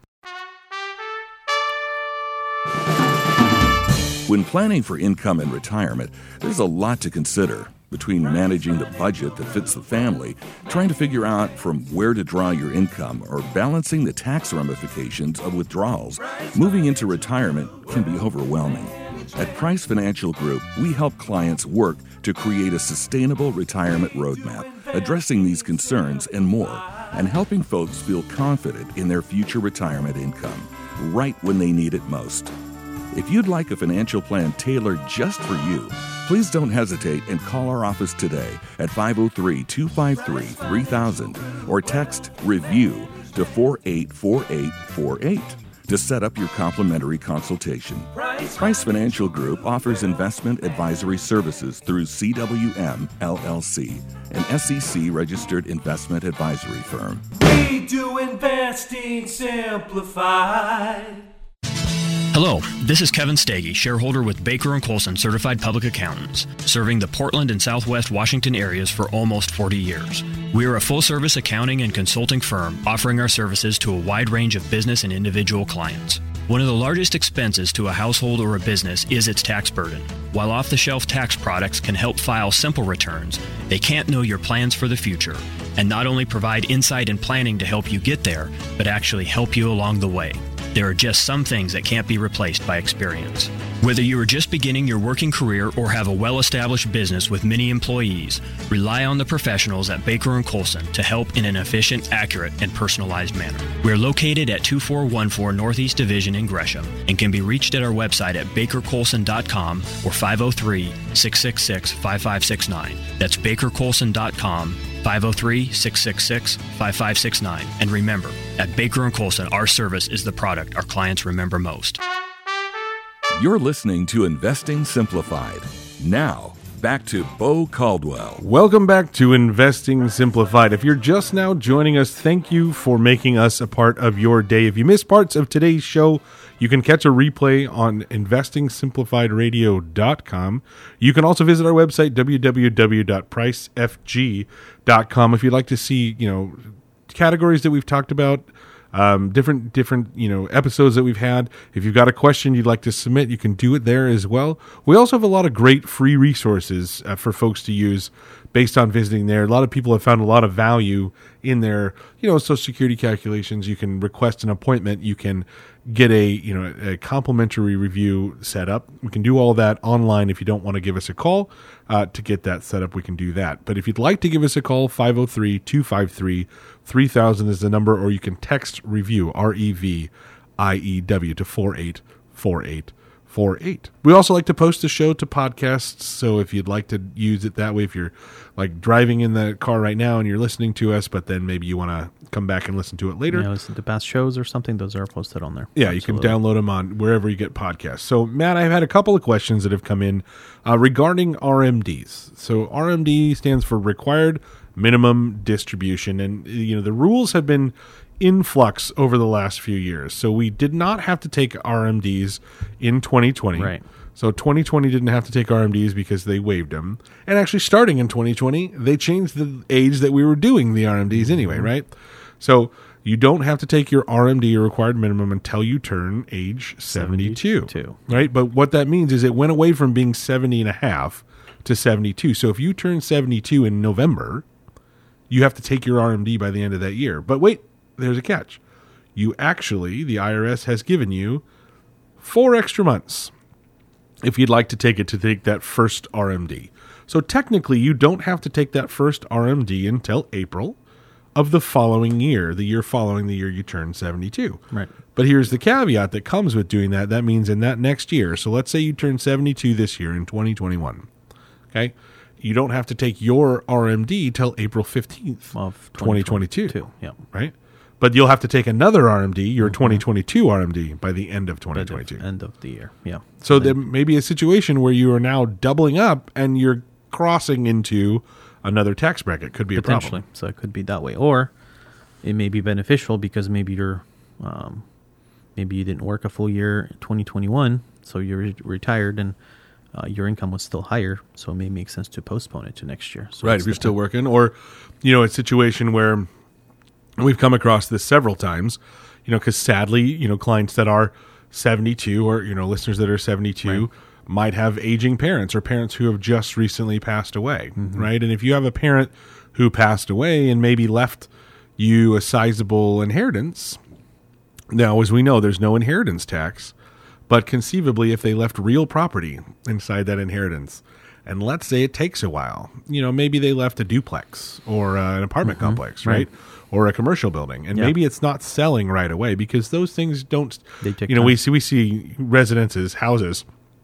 When planning for income and retirement, there's a lot to consider. Between managing the budget that fits the family, trying to figure out from where to draw your income, or balancing the tax ramifications of withdrawals, moving into retirement can be overwhelming. At Price Financial Group, we help clients work to create a sustainable retirement roadmap, addressing these concerns and more, and helping folks feel confident in their future retirement income, right when they need it most. If you'd like a financial plan tailored just for you, please don't hesitate and call our office today at five oh three, two five three, three thousand or text REVIEW to four eight four eight four eight to set up your complimentary consultation. Price Financial Group offers investment advisory services through C W M L L C, an S E C-registered investment advisory firm. We do investing simplified. Hello, this is Kevin Stagey, shareholder with Baker and Colson Certified Public Accountants, serving the Portland and Southwest Washington areas for almost forty years. We are a full-service accounting and consulting firm offering our services to a wide range of business and individual clients. One of the largest expenses to a household or a business is its tax burden. While off-the-shelf tax products can help file simple returns, they can't know your plans for the future and not only provide insight and planning to help you get there, but actually help you along the way. There are just some things that can't be replaced by experience. Whether you are just beginning your working career or have a well-established business with many employees, rely on the professionals at Baker and Colson to help in an efficient, accurate, and personalized manner. We are located at two four one four Northeast Division in Gresham and can be reached at our website at baker colson dot com or five oh three, six six six, five five six nine. That's baker colson dot com. five oh three, six six six, five five six nine. And remember, at Baker and Colson, our service is the product our clients remember most. You're listening to Investing Simplified. Now, back to Bo Caldwell. Welcome back to Investing Simplified. If you're just now joining us, thank you for making us a part of your day. If you missed parts of today's show, you can catch a replay on investing simplified radio dot com. You can also visit our website, w w w dot price f g dot com, if you'd like to see, you know, categories that we've talked about, um, different different you know episodes that we've had. If you've got a question you'd like to submit, you can do it there as well. We also have a lot of great free resources uh, for folks to use based on visiting there. A lot of people have found a lot of value in their, you know, Social Security calculations. You can request an appointment. You can get a, you know, a complimentary review set up. We can do all that online. If you don't want to give us a call uh, to get that set up, we can do that. But if you'd like to give us a call, five oh three, two five three, three thousand is the number, or you can text review, R E V I E W, to four eight four eight four eight. We also like to post the show to podcasts, so if you'd like to use it that way, if you're like driving in the car right now and you're listening to us, but then maybe you want to come back and listen to it later. Yeah, listen to past shows or something, those are posted on there. Yeah, Absolutely. You can download them on wherever you get podcasts. So, Matt, I've had a couple of questions that have come in uh, regarding R M Ds. So R M D stands for Required Minimum Distribution, and you know the rules have been in flux over the last few years. So we did not have to take R M Ds in twenty twenty. Right. So twenty twenty didn't have to take R M Ds because they waived them. And actually starting in twenty twenty, they changed the age that we were doing the R M Ds anyway, mm-hmm. right? So you don't have to take your R M D, your required minimum, until you turn age seventy-two. seventy-two. Right? But what that means is it went away from being seventy and a half to seventy-two. So if you turn seventy-two in November, you have to take your R M D by the end of that year. But wait, there's a catch. You actually, the I R S has given you four extra months if you'd like to take it to take that first R M D. So technically, you don't have to take that first R M D until April of the following year, the year following the year you turn seventy-two. Right. But here's the caveat that comes with doing that. That means in that next year, so let's say you turn seventy-two this year in twenty twenty-one, okay? You don't have to take your R M D till April fifteenth of twenty twenty-two. Yeah. Right? But you'll have to take another R M D, your mm-hmm. twenty twenty-two R M D, by the end of twenty twenty-two. End of, end of the year, yeah. So there may be a situation where you are now doubling up and you're crossing into another tax bracket. Could be a problem. Potentially. So it could be that way. Or it may be beneficial because maybe you're, um, maybe you didn't work a full year in twenty twenty-one, so you're re- retired and uh, your income was still higher, so it may make sense to postpone it to next year. So right, if you're still working. Or, you know, a situation where we've come across this several times, you know, because sadly, you know, clients that are seventy-two or, you know, listeners that are seventy-two right. might have aging parents or parents who have just recently passed away, mm-hmm. right? And if you have a parent who passed away and maybe left you a sizable inheritance, now, as we know, there's no inheritance tax, but conceivably if they left real property inside that inheritance, and let's say it takes a while, you know, maybe they left a duplex or uh, an apartment mm-hmm. complex, right? right? Or a commercial building, and yeah. maybe it's not selling right away because those things don't. They take you know, time. we see we see residences, houses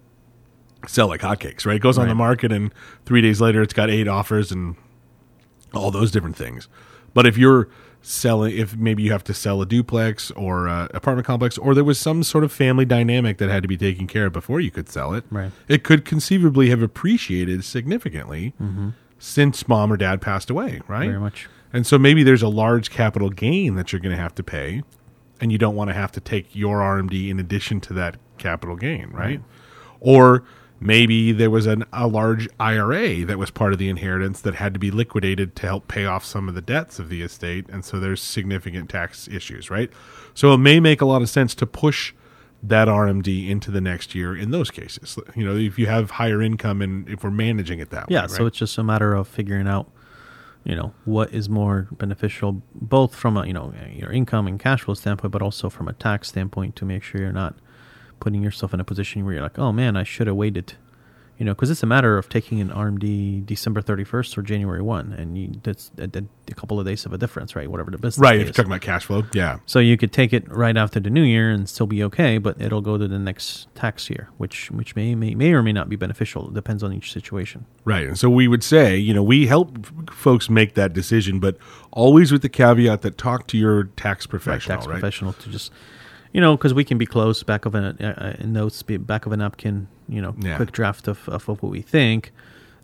sell like hotcakes, right? It goes right. on the market, and three days later, it's got eight offers and all those different things. But if you're selling, if maybe you have to sell a duplex or a apartment complex, or there was some sort of family dynamic that had to be taken care of before you could sell it, right. it could conceivably have appreciated significantly mm-hmm. since mom or dad passed away, right? Very much. And so maybe there's a large capital gain that you're going to have to pay, and you don't want to have to take your R M D in addition to that capital gain, right? right. Or maybe there was an, a large I R A that was part of the inheritance that had to be liquidated to help pay off some of the debts of the estate, and so there's significant tax issues, right? So it may make a lot of sense to push that R M D into the next year in those cases. You know, if you have higher income and if we're managing it that yeah, way, right? So it's just a matter of figuring out, you know, what is more beneficial, both from a, you know, your income and cash flow standpoint, but also from a tax standpoint, to make sure you're not putting yourself in a position where you're like, oh man, I should have waited, you know, because it's a matter of taking an R M D December thirty-first or January first, and you, that's a, a couple of days of a difference, right? Whatever the business right, is. If you're talking about cash flow, yeah. So you could take it right after the new year and still be okay, but it'll go to the next tax year, which which may may, may or may not be beneficial. It depends on each situation. Right, and so we would say, you know, we help folks make that decision, but always with the caveat that talk to your tax professional, right? Tax right? professional to just... You know, because we can be close, back of a, a, a notes, back of a napkin, you know, yeah. quick draft of, of what we think.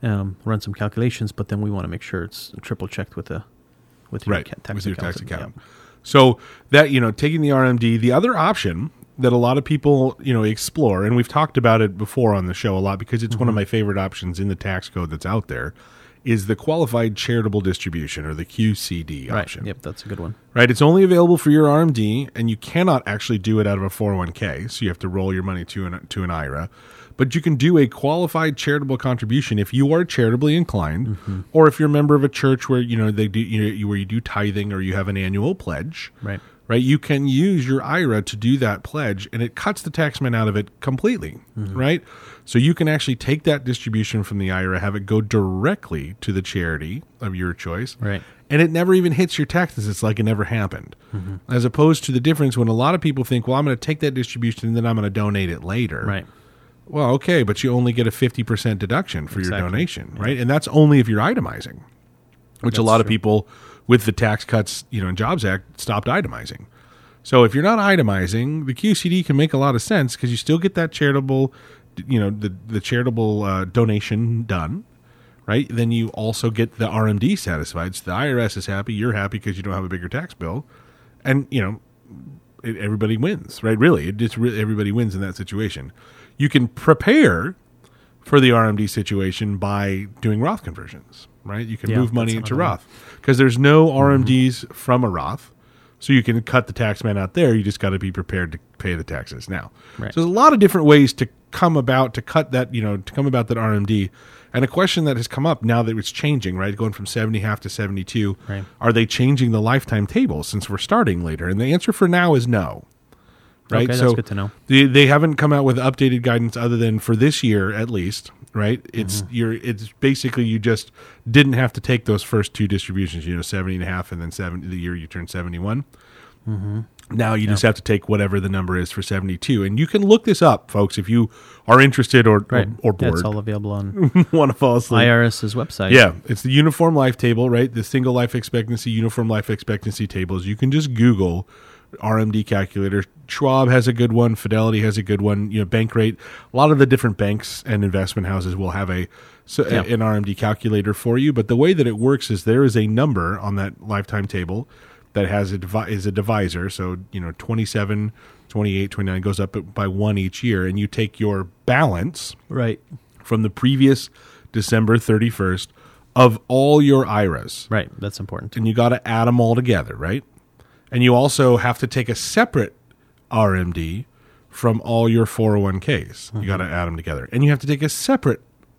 um, run some calculations, but then we want to make sure it's triple checked with the with your right, ca- tax with your accountant. tax accountant. Yeah. So that, you know, taking the R M D, the other option that a lot of people, you know, explore, and we've talked about it before on the show a lot because it's mm-hmm. one of my favorite options in the tax code that's out there, is the qualified charitable distribution, or the Q C D Right. option. Yep, that's a good one. Right, it's only available for your R M D, and you cannot actually do it out of a four oh one k, so you have to roll your money to an to an I R A. But you can do a qualified charitable contribution if you are charitably inclined, mm-hmm. or if you're a member of a church where you know they do you know, where you do tithing, or you have an annual pledge. Right. Right, you can use your I R A to do that pledge, and it cuts the taxman out of it completely. Mm-hmm. Right, so you can actually take that distribution from the I R A, have it go directly to the charity of your choice. Right. And it never even hits your taxes. It's like it never happened. Mm-hmm. As opposed to the difference when a lot of people think, well, I'm going to take that distribution and then I'm going to donate it later. Right. Well, okay, but you only get a fifty percent deduction for Exactly. your donation, right? And that's only if you're itemizing, which That's a lot of true. people with the Tax Cuts, you know, and Jobs Act stopped itemizing. So if you're not itemizing, the Q C D can make a lot of sense because you still get that charitable, you know, the, the charitable uh, donation done. Right, then you also get the R M D satisfied. So the I R S is happy, you're happy because you don't have a bigger tax bill, and you know it, everybody wins. Right, really, it just really, everybody wins in that situation. You can prepare for the R M D situation by doing Roth conversions. Right, you can Yeah, move money that's into another Roth because there's no R M Ds mm-hmm. from a Roth, so you can cut the tax man out there. You just got to be prepared to pay the taxes now. Right. So there's a lot of different ways to come about to cut that, you know, to come about that R M D. And a question that has come up now that it's changing, right, going from seventy half to seventy-two, right. Are they changing the lifetime table since we're starting later? And the answer for now is no. Right? Okay, so that's good to know. They, they haven't come out with updated guidance other than for this year at least, right? It's Mm-hmm. you're it's basically you just didn't have to take those first two distributions, you know, seventy and a half and then seventy the year you turn seventy-one. Mm-hmm. Now you yeah. just have to take whatever the number is for seventy-two. And you can look this up, folks, if you are interested or right. or, or bored. That's all available on want to fall asleep. IRS's website. Yeah, it's the Uniform Life Table, right? The Single Life Expectancy, Uniform Life Expectancy tables. You can just Google R M D calculator. Schwab has a good one. Fidelity has a good one. You know, Bankrate. A lot of the different banks and investment houses will have a, so yeah. an R M D calculator for you. But the way that it works is there is a number on that lifetime table that has a divi- is a divisor. So, you know, twenty-seven, twenty-eight, twenty-nine goes up by one each year. And you take your balance right. from the previous December thirty-first of all your I R As. Right. That's important. And you got to add them all together, right? And you also have to take a separate R M D from all your four oh one k's. Mm-hmm. You got to add them together. And you have to take a separate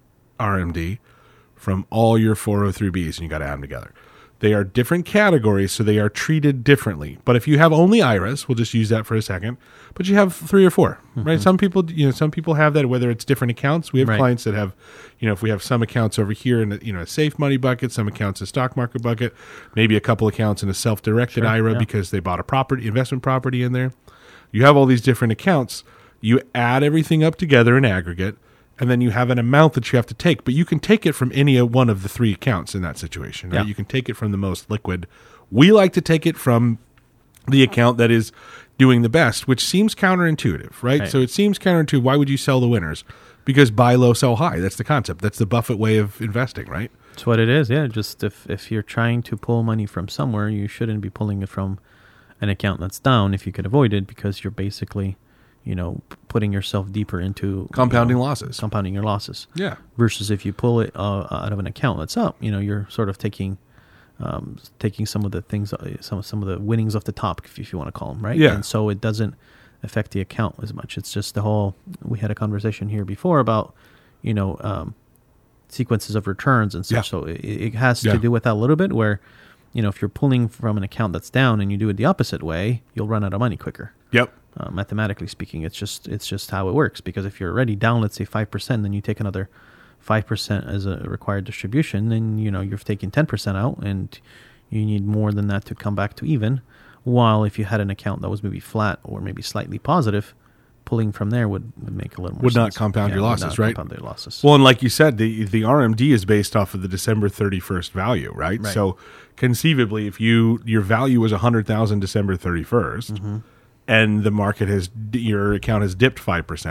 R M D from all your four oh three b's, and you got to add them together. They are different categories, so they are treated differently. But if you have only I R As, we'll just use that for a second. But you have three or four, mm-hmm. right? Some people, you know, some people have that. Whether it's different accounts, we have right. clients that have, you know, if we have some accounts over here in a, you know a safe money bucket, some accounts a stock market bucket, maybe a couple accounts in a self-directed sure, I R A yeah. because they bought a property investment property in there. You have all these different accounts. You add everything up together in aggregate. And then you have an amount that you have to take, but you can take it from any one of the three accounts in that situation. Right? Yeah. You can take it from the most liquid. We like to take it from the account that is doing the best, which seems counterintuitive, right? right? So it seems counterintuitive. Why would you sell the winners? Because buy low, sell high. That's the concept. That's the Buffett way of investing, right? That's what it is, yeah. Just if, if you're trying to pull money from somewhere, you shouldn't be pulling it from an account that's down if you could avoid it, because you're basically... you know, putting yourself deeper into compounding you know, losses, compounding your losses. Yeah. Versus if you pull it uh, out of an account that's up, you know, you're sort of taking, um, taking some of the things, some some of the winnings off the top, if, if you want to call them, right? Yeah. And so it doesn't affect the account as much. It's just the whole. We had a conversation here before about, you know, um, sequences of returns and such. Yeah. So it, it has yeah. to do with that a little bit. Where, you know, if you're pulling from an account that's down and you do it the opposite way, you'll run out of money quicker. Yep. Uh, mathematically speaking, it's just it's just how it works. Because if you're already down, let's say five percent, then you take another five percent as a required distribution, then you know you've taken ten percent out, and you need more than that to come back to even. While if you had an account that was maybe flat or maybe slightly positive, pulling from there would, would make a little more would sense. not compound yeah, your would losses, not right? Compound their losses. Well, and like you said, the the R M D is based off of the December thirty-first value, right? Right. So conceivably, if you your value was a hundred thousand December thirty-first, mm-hmm. and the market has your account has dipped five percent,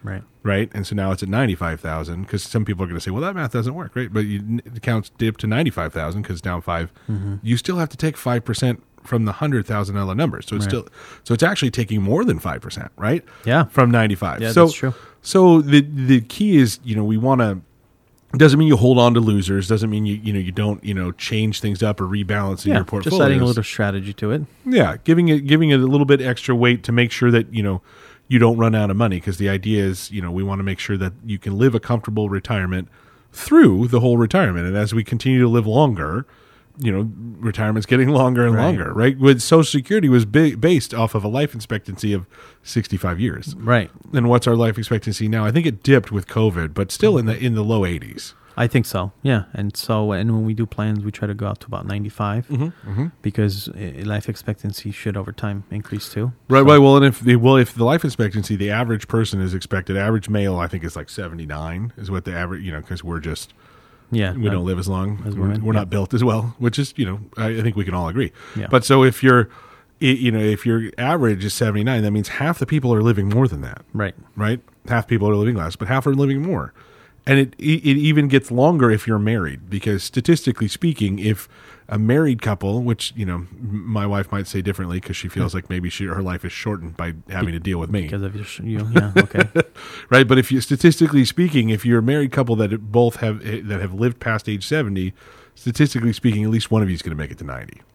Right. Right. And so now it's at ninety-five thousand because some people are going to say, well, that math doesn't work. Right. But you, it counts dip to ninety-five thousand because it's down five. Mm-hmm. You still have to take five percent from the one hundred thousand dollars number. So it's Right. still, so it's actually taking more than five percent. Right. Yeah. From ninety-five. Yeah, so, that's true. So the, the key is, you know, we want to, doesn't mean you hold on to losers. Doesn't mean you, you know, you don't, you know, change things up or rebalance in Yeah. your portfolio. Just adding a little strategy to it. Yeah, giving it giving it a little bit extra weight to make sure that, you know, you don't run out of money, because the idea is, you know, we want to make sure that you can live a comfortable retirement through the whole retirement. And as we continue to live longer, you know, retirement's getting longer and Right. longer, right? With Social Security was ba- based off of a life expectancy of sixty-five years. Right. And what's our life expectancy now? I think it dipped with COVID, but still in the in the low eighties. I think so. Yeah. And so, and when we do plans, we try to go out to about ninety-five Mm-hmm. because uh, life expectancy should over time increase too. Right, So- right. Well, and if the well, if the life expectancy, the average person is expected, average male, I think is like seventy-nine, is what the average, you know, because we're just Yeah. we uh, don't live as long, as we're, women, we're yeah. not built as well, which is, you know, I, I think we can all agree. Yeah. But so if you're, i- you know, if your average is seventy-nine, that means half the people are living more than that, Right. right? Half people are living less, but half are living more. And it it even gets longer if you're married, because statistically speaking, if a married couple, which, you know, m- my wife might say differently because she feels like maybe she, her life is shortened by having to deal with me, Because of your, sh- you, yeah. Okay. right? But if you, statistically speaking, if you're a married couple that both have that have lived past age seventy, statistically speaking, at least one of you is going to make it to ninety,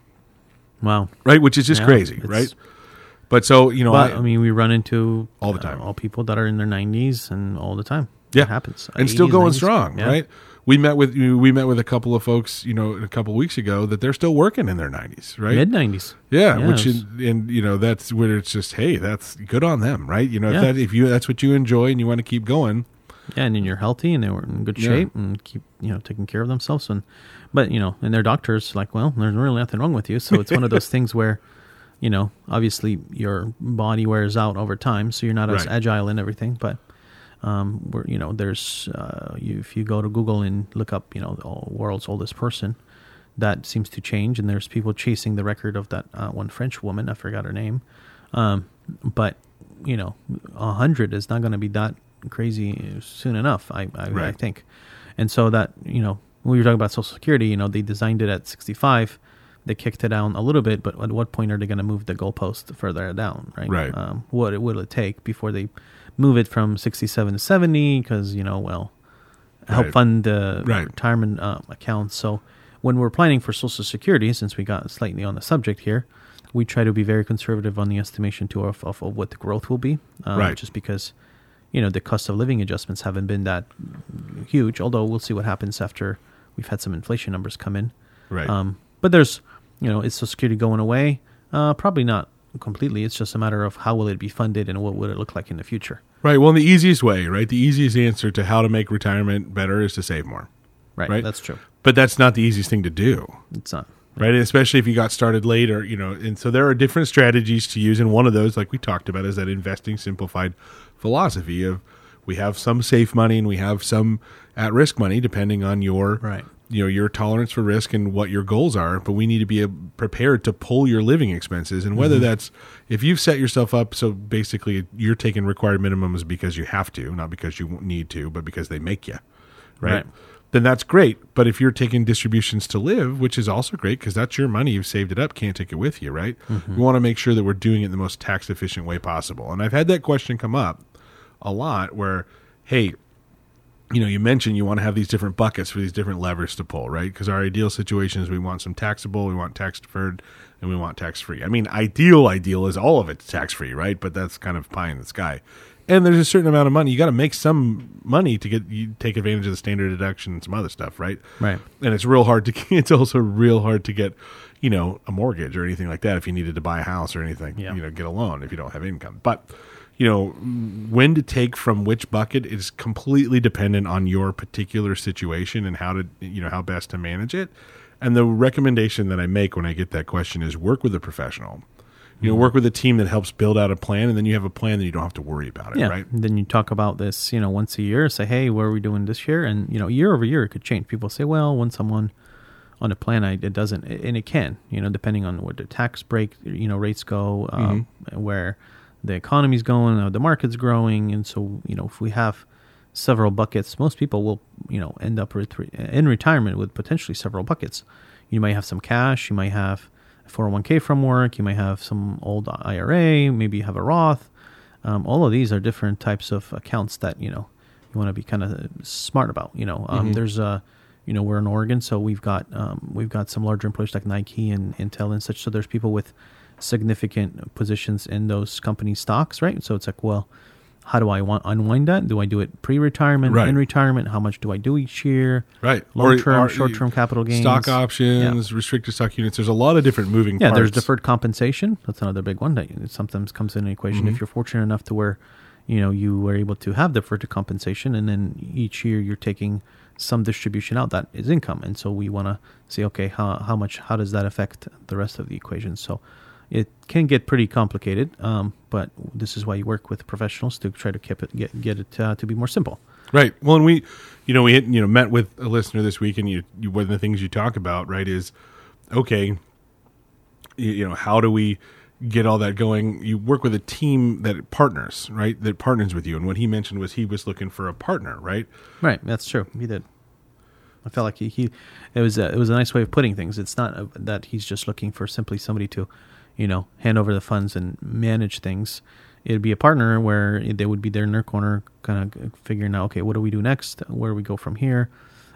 Wow. right? Which is just Yeah, crazy, it's- right? But so, you know, But I, I mean, we run into All the time. uh, all people that are in their nineties and all the time. yeah, It happens. and still eighties, going nineties. strong, Yeah. right? We met with we met with a couple of folks, you know, a couple of weeks ago that they're still working in their nineties, right? Mid nineties. Yeah, Yeah, which it's- is, and you know, that's where it's just, hey, that's good on them, right? You know, Yeah. if that if you that's what you enjoy and you want to keep going, Yeah, and then you're healthy and they were in good Yeah. shape and keep you know taking care of themselves. And but you know, and their doctors like, well, there's really nothing wrong with you. So it's one of those things where, you know, obviously your body wears out over time, so you're not as Right. agile and everything. But um, where you know, there's uh, you, if you go to Google and look up, you know, the world's oldest person, that seems to change, and there's people chasing the record of that uh, one French woman. I forgot her name, um, but you know, a hundred is not going to be that crazy soon enough. I I, I Right. think, and so that you know, when we were talking about Social Security, you know, they designed it at sixty-five. They kicked it down a little bit, but at what point are they going to move the goalpost further down? Right. Right. Um, what will it take before they move it from sixty-seven to seventy? Because you know, well, help Right. fund the Right. retirement uh, accounts. So when we're planning for Social Security, since we got slightly on the subject here, we try to be very conservative on the estimation too of, of, of what the growth will be. Um, Right. Just because, you know, the cost of living adjustments haven't been that huge. Although we'll see what happens after we've had some inflation numbers come in. right? Um, but there's, you know, is Social Security going away? Uh, probably not completely. It's just a matter of how will it be funded and what would it look like in the future. Right. Well, the easiest way, right? The easiest answer to how to make retirement better is to save more. Right. Right. That's true. But that's not the easiest thing to do, It's not. right? Especially if you got started late, or, you know, and so there are different strategies to use. And one of those, like we talked about, is that investing simplified philosophy of we have some safe money and we have some at risk money, depending on your, Right. you know, your tolerance for risk and what your goals are. But we need to be uh, prepared to pull your living expenses. And whether Mm-hmm. that's, if you've set yourself up, so basically you're taking required minimums because you have to, not because you need to, but because they make you, right? Right. Then that's great. But if you're taking distributions to live, which is also great because that's your money, you've saved it up, can't take it with you, right? Mm-hmm. We want to make sure that we're doing it in the most tax efficient way possible. And I've had that question come up a lot where, hey, you know, you mentioned you want to have these different buckets for these different levers to pull, right? Because our ideal situation is we want some taxable, we want tax deferred, and we want tax free. I mean, ideal, ideal is all of it's tax free, right? But that's kind of pie in the sky. And there's a certain amount of money. You got to make some money to get you take advantage of the standard deduction and some other stuff, right? Right. And it's real hard to. It's also real hard to get, you know, a mortgage or anything like that if you needed to buy a house or anything. Yeah. You know, get a loan if you don't have income. But you know, when to take from which bucket is completely dependent on your particular situation and how to, you know, how best to manage it. And the recommendation that I make when I get that question is work with a professional. You know, work with a team that helps build out a plan, and then you have a plan that you don't have to worry about it, Yeah. right? And then you talk about this, you know, once a year. Say, hey, what are we doing this year? And you know, year over year, it could change. People say, well, when someone on a plan, I, it doesn't, and it can, you know, depending on where the tax break, you know, rates go, um, Mm-hmm. where the economy's going, how the market's growing, and so you know if we have several buckets, most people will you know end up ret- in retirement with potentially several buckets. You might have some cash, you might have a four oh one k from work, you might have some old I R A, maybe you have a Roth. Um, all of these are different types of accounts that you know you want to be kind of smart about. You know, um, mm-hmm. there's a you know we're in Oregon, so we've got um, we've got some larger employers like Nike and Intel and such. So there's people with significant positions in those company stocks, right? So it's like, well, how do I want unwind that? Do I do it pre-retirement, right. in retirement? How much do I do each year? Right. Long-term, short-term capital gains. Stock options, yeah. restricted stock units. There's a lot of different moving yeah, parts. Yeah, there's deferred compensation. That's another big one that sometimes comes in an equation. Mm-hmm. If you're fortunate enough to where, you know, you were able to have deferred compensation and then each year you're taking some distribution out, that is income. And so we want to say, okay, how, how much, how does that affect the rest of the equation? So it can get pretty complicated, um, but this is why you work with professionals to try to keep it, get get it uh, to be more simple. Right. Well, and we, you know, we hit, you know met with a listener this week, and you, you one of the things you talk about, right, is okay, you, you know, how do we get all that going? You work with a team that partners, right, that partners with you, and what he mentioned was he was looking for a partner, right? Right. That's true. He did. I felt like he, he it was a, it was a nice way of putting things. It's not a, that he's just looking for simply somebody to, you know, hand over the funds and manage things. It'd be a partner where they would be there in their corner, kind of figuring out, okay, what do we do next? Where do we go from here?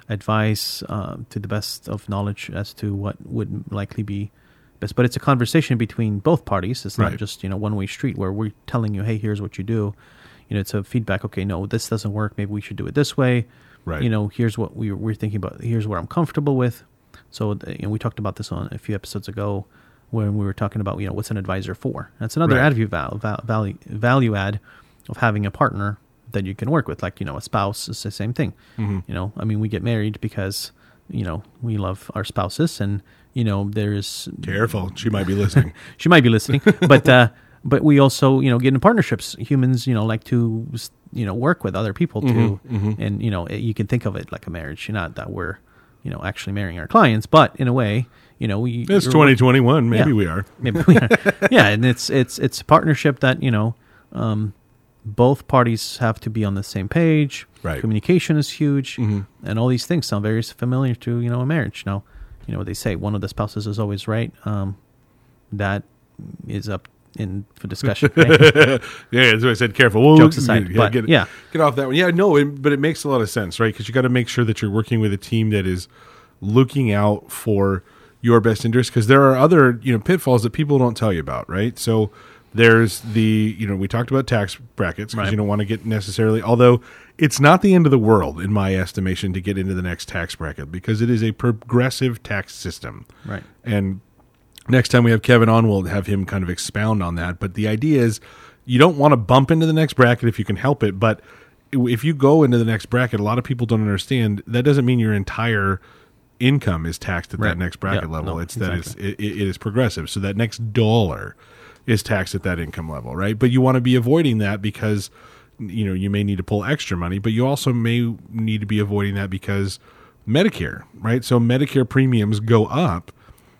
Advice uh, to the best of knowledge as to what would likely be best. But it's a conversation between both parties. It's not right. just, you know, one-way street where we're telling you, hey, here's what you do. You know, it's a feedback. Okay, no, this doesn't work. Maybe we should do it this way. Right. You know, here's what we, we're thinking about. Here's what I'm comfortable with. So, you know, we talked about this on a few episodes ago, when we were talking about, you know, what's an advisor for. That's another right. add val, val, value, value add of having a partner that you can work with. Like, you know, a spouse is the same thing. Mm-hmm. You know, I mean, we get married because, you know, we love our spouses and, you know, there's... Careful. She might be listening. She might be listening. But, uh, but we also, you know, get in partnerships. Humans, you know, like to, you know, work with other people too. Mm-hmm. Mm-hmm. And, you know, you can think of it like a marriage. Not that we're, you know, actually marrying our clients, but in a way... You know, we, it's twenty twenty-one. Maybe yeah, we are. Maybe we are. Yeah, and it's it's it's a partnership that you know, um, both parties have to be on the same page. Right. Communication is huge, mm-hmm. and all these things sound very familiar to you know a marriage. Now, you know they say one of the spouses is always right. Um, that is up in for discussion. Right? Yeah, that's why I said careful. Well, Jokes aside, yeah, but get, yeah, get off that one. Yeah, no, it, but it makes a lot of sense, right? Because you got to make sure that you're working with a team that is looking out for your best interest, because there are other you know pitfalls that people don't tell you about, right? So there's the you know we talked about tax brackets because right. you don't want to get necessarily, although it's not the end of the world in my estimation to get into the next tax bracket because it is a progressive tax system, right? And next time we have Kevin on, we'll have him kind of expound on that. But the idea is you don't want to bump into the next bracket if you can help it, but if you go into the next bracket, a lot of people don't understand that doesn't mean your entire income is taxed at right. that next bracket yep. level. No, it's exactly. that it's, it, it is progressive. So that next dollar is taxed at that income level, right? But you want to be avoiding that because, you know, you may need to pull extra money, but you also may need to be avoiding that because Medicare, right? So Medicare premiums go up,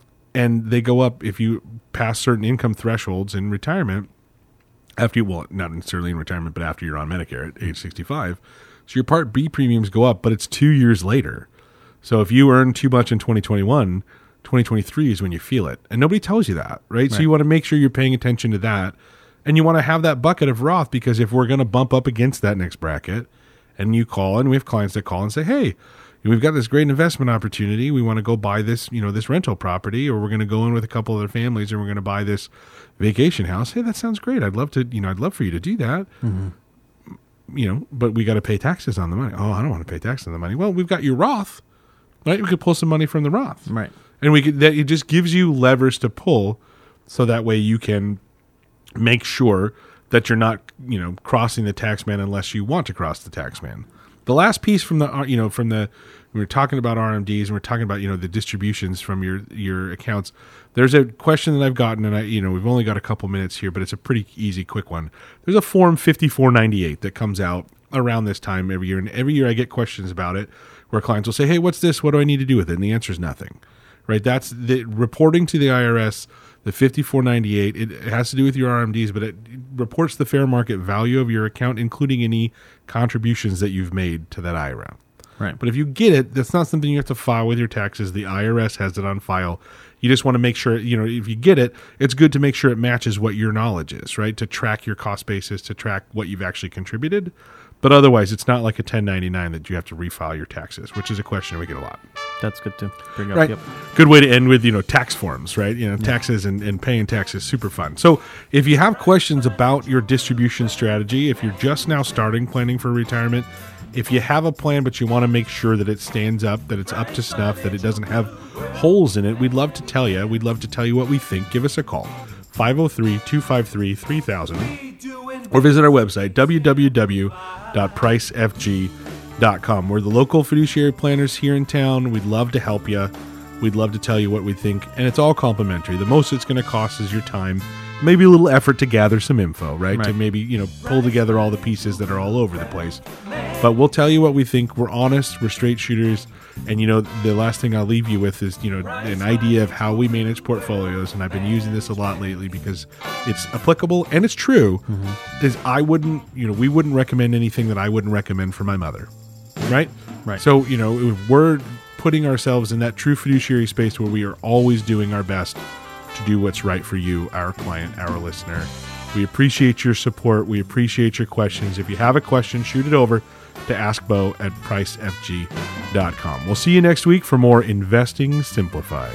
and they go up if you pass certain income thresholds in retirement after you, well, not necessarily in retirement, but after you're on Medicare at age sixty-five. So your Part B premiums go up, but it's two years later. So if you earn too much in twenty twenty-one, twenty twenty-three is when you feel it. And nobody tells you that, right? right. So you want to make sure you're paying attention to that. And you want to have that bucket of Roth because if we're going to bump up against that next bracket and you call, and we have clients that call and say, hey, we've got this great investment opportunity. We want to go buy this, you know, this rental property, or we're going to go in with a couple other families and we're going to buy this vacation house. Hey, that sounds great. I'd love to, you know, I'd love for you to do that. Mm-hmm. You know, but we got to pay taxes on the money. Oh, I don't want to pay taxes on the money. Well, we've got your Roth. Right, we could pull some money from the Roth, right? And we could that it just gives you levers to pull, so that way you can make sure that you're not, you know, crossing the tax man unless you want to cross the tax man. The last piece from the, you know, from the we were talking about R M Ds and we're talking about you know the distributions from your your accounts. There's a question that I've gotten, and I you know we've only got a couple minutes here, but it's a pretty easy, quick one. There's a Form fifty-four ninety-eight that comes out around this time every year, and every year I get questions about it, where clients will say, hey, what's this? What do I need to do with it? And the answer is nothing, right? That's the reporting to the I R S. The fifty-four ninety-eight, it has to do with your R M Ds, but it reports the fair market value of your account, including any contributions that you've made to that I R A. Right. But if you get it, that's not something you have to file with your taxes. The I R S has it on file. You just want to make sure, you know, if you get it, it's good to make sure it matches what your knowledge is, right? To track your cost basis, to track what you've actually contributed. But otherwise, it's not like a ten ninety-nine that you have to refile your taxes, which is a question we get a lot. That's good to bring up. Right. Yep. Good way to end with, you know, tax forms, right? You know, taxes and, and paying taxes, super fun. So if you have questions about your distribution strategy, if you're just now starting planning for retirement, if you have a plan but you want to make sure that it stands up, that it's up to snuff, that it doesn't have holes in it, we'd love to tell you. We'd love to tell you what we think. Give us a call, five oh three, two five three, three thousand, or visit our website, w w w dot price f g dot com. We're the local fiduciary planners here in town. We'd love to help you. We'd love to tell you what we think, and it's all complimentary. The most it's going to cost is your time, maybe a little effort to gather some info, right? Right. To maybe, you know, pull together all the pieces that are all over the place. But we'll tell you what we think. We're honest. We're straight shooters. And, you know, the last thing I'll leave you with is, you know, an idea of how we manage portfolios. And I've been using this a lot lately because it's applicable and it's true. Mm-hmm. Is I wouldn't, you know, we wouldn't recommend anything that I wouldn't recommend for my mother. Right? Right. So, you know, we're putting ourselves in that true fiduciary space where we are always doing our best to do what's right for you, our client, our listener. We appreciate your support. We appreciate your questions. If you have a question, shoot it over to ask bo at price f g dot com. We'll see you next week for more Investing Simplified.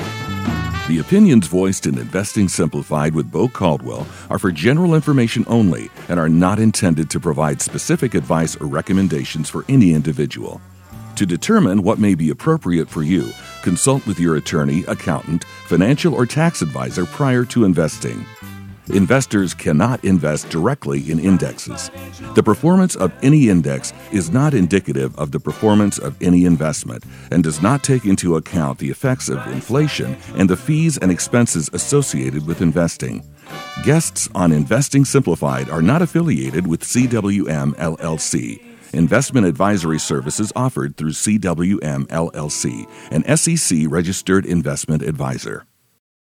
The opinions voiced in Investing Simplified with Bo Caldwell are for general information only and are not intended to provide specific advice or recommendations for any individual. To determine what may be appropriate for you, consult with your attorney, accountant, financial, or tax advisor prior to investing. Investors cannot invest directly in indexes. The performance of any index is not indicative of the performance of any investment and does not take into account the effects of inflation and the fees and expenses associated with investing. Guests on Investing Simplified are not affiliated with C W M L L C. Investment advisory services offered through C W M L L C, an S E C registered investment advisor.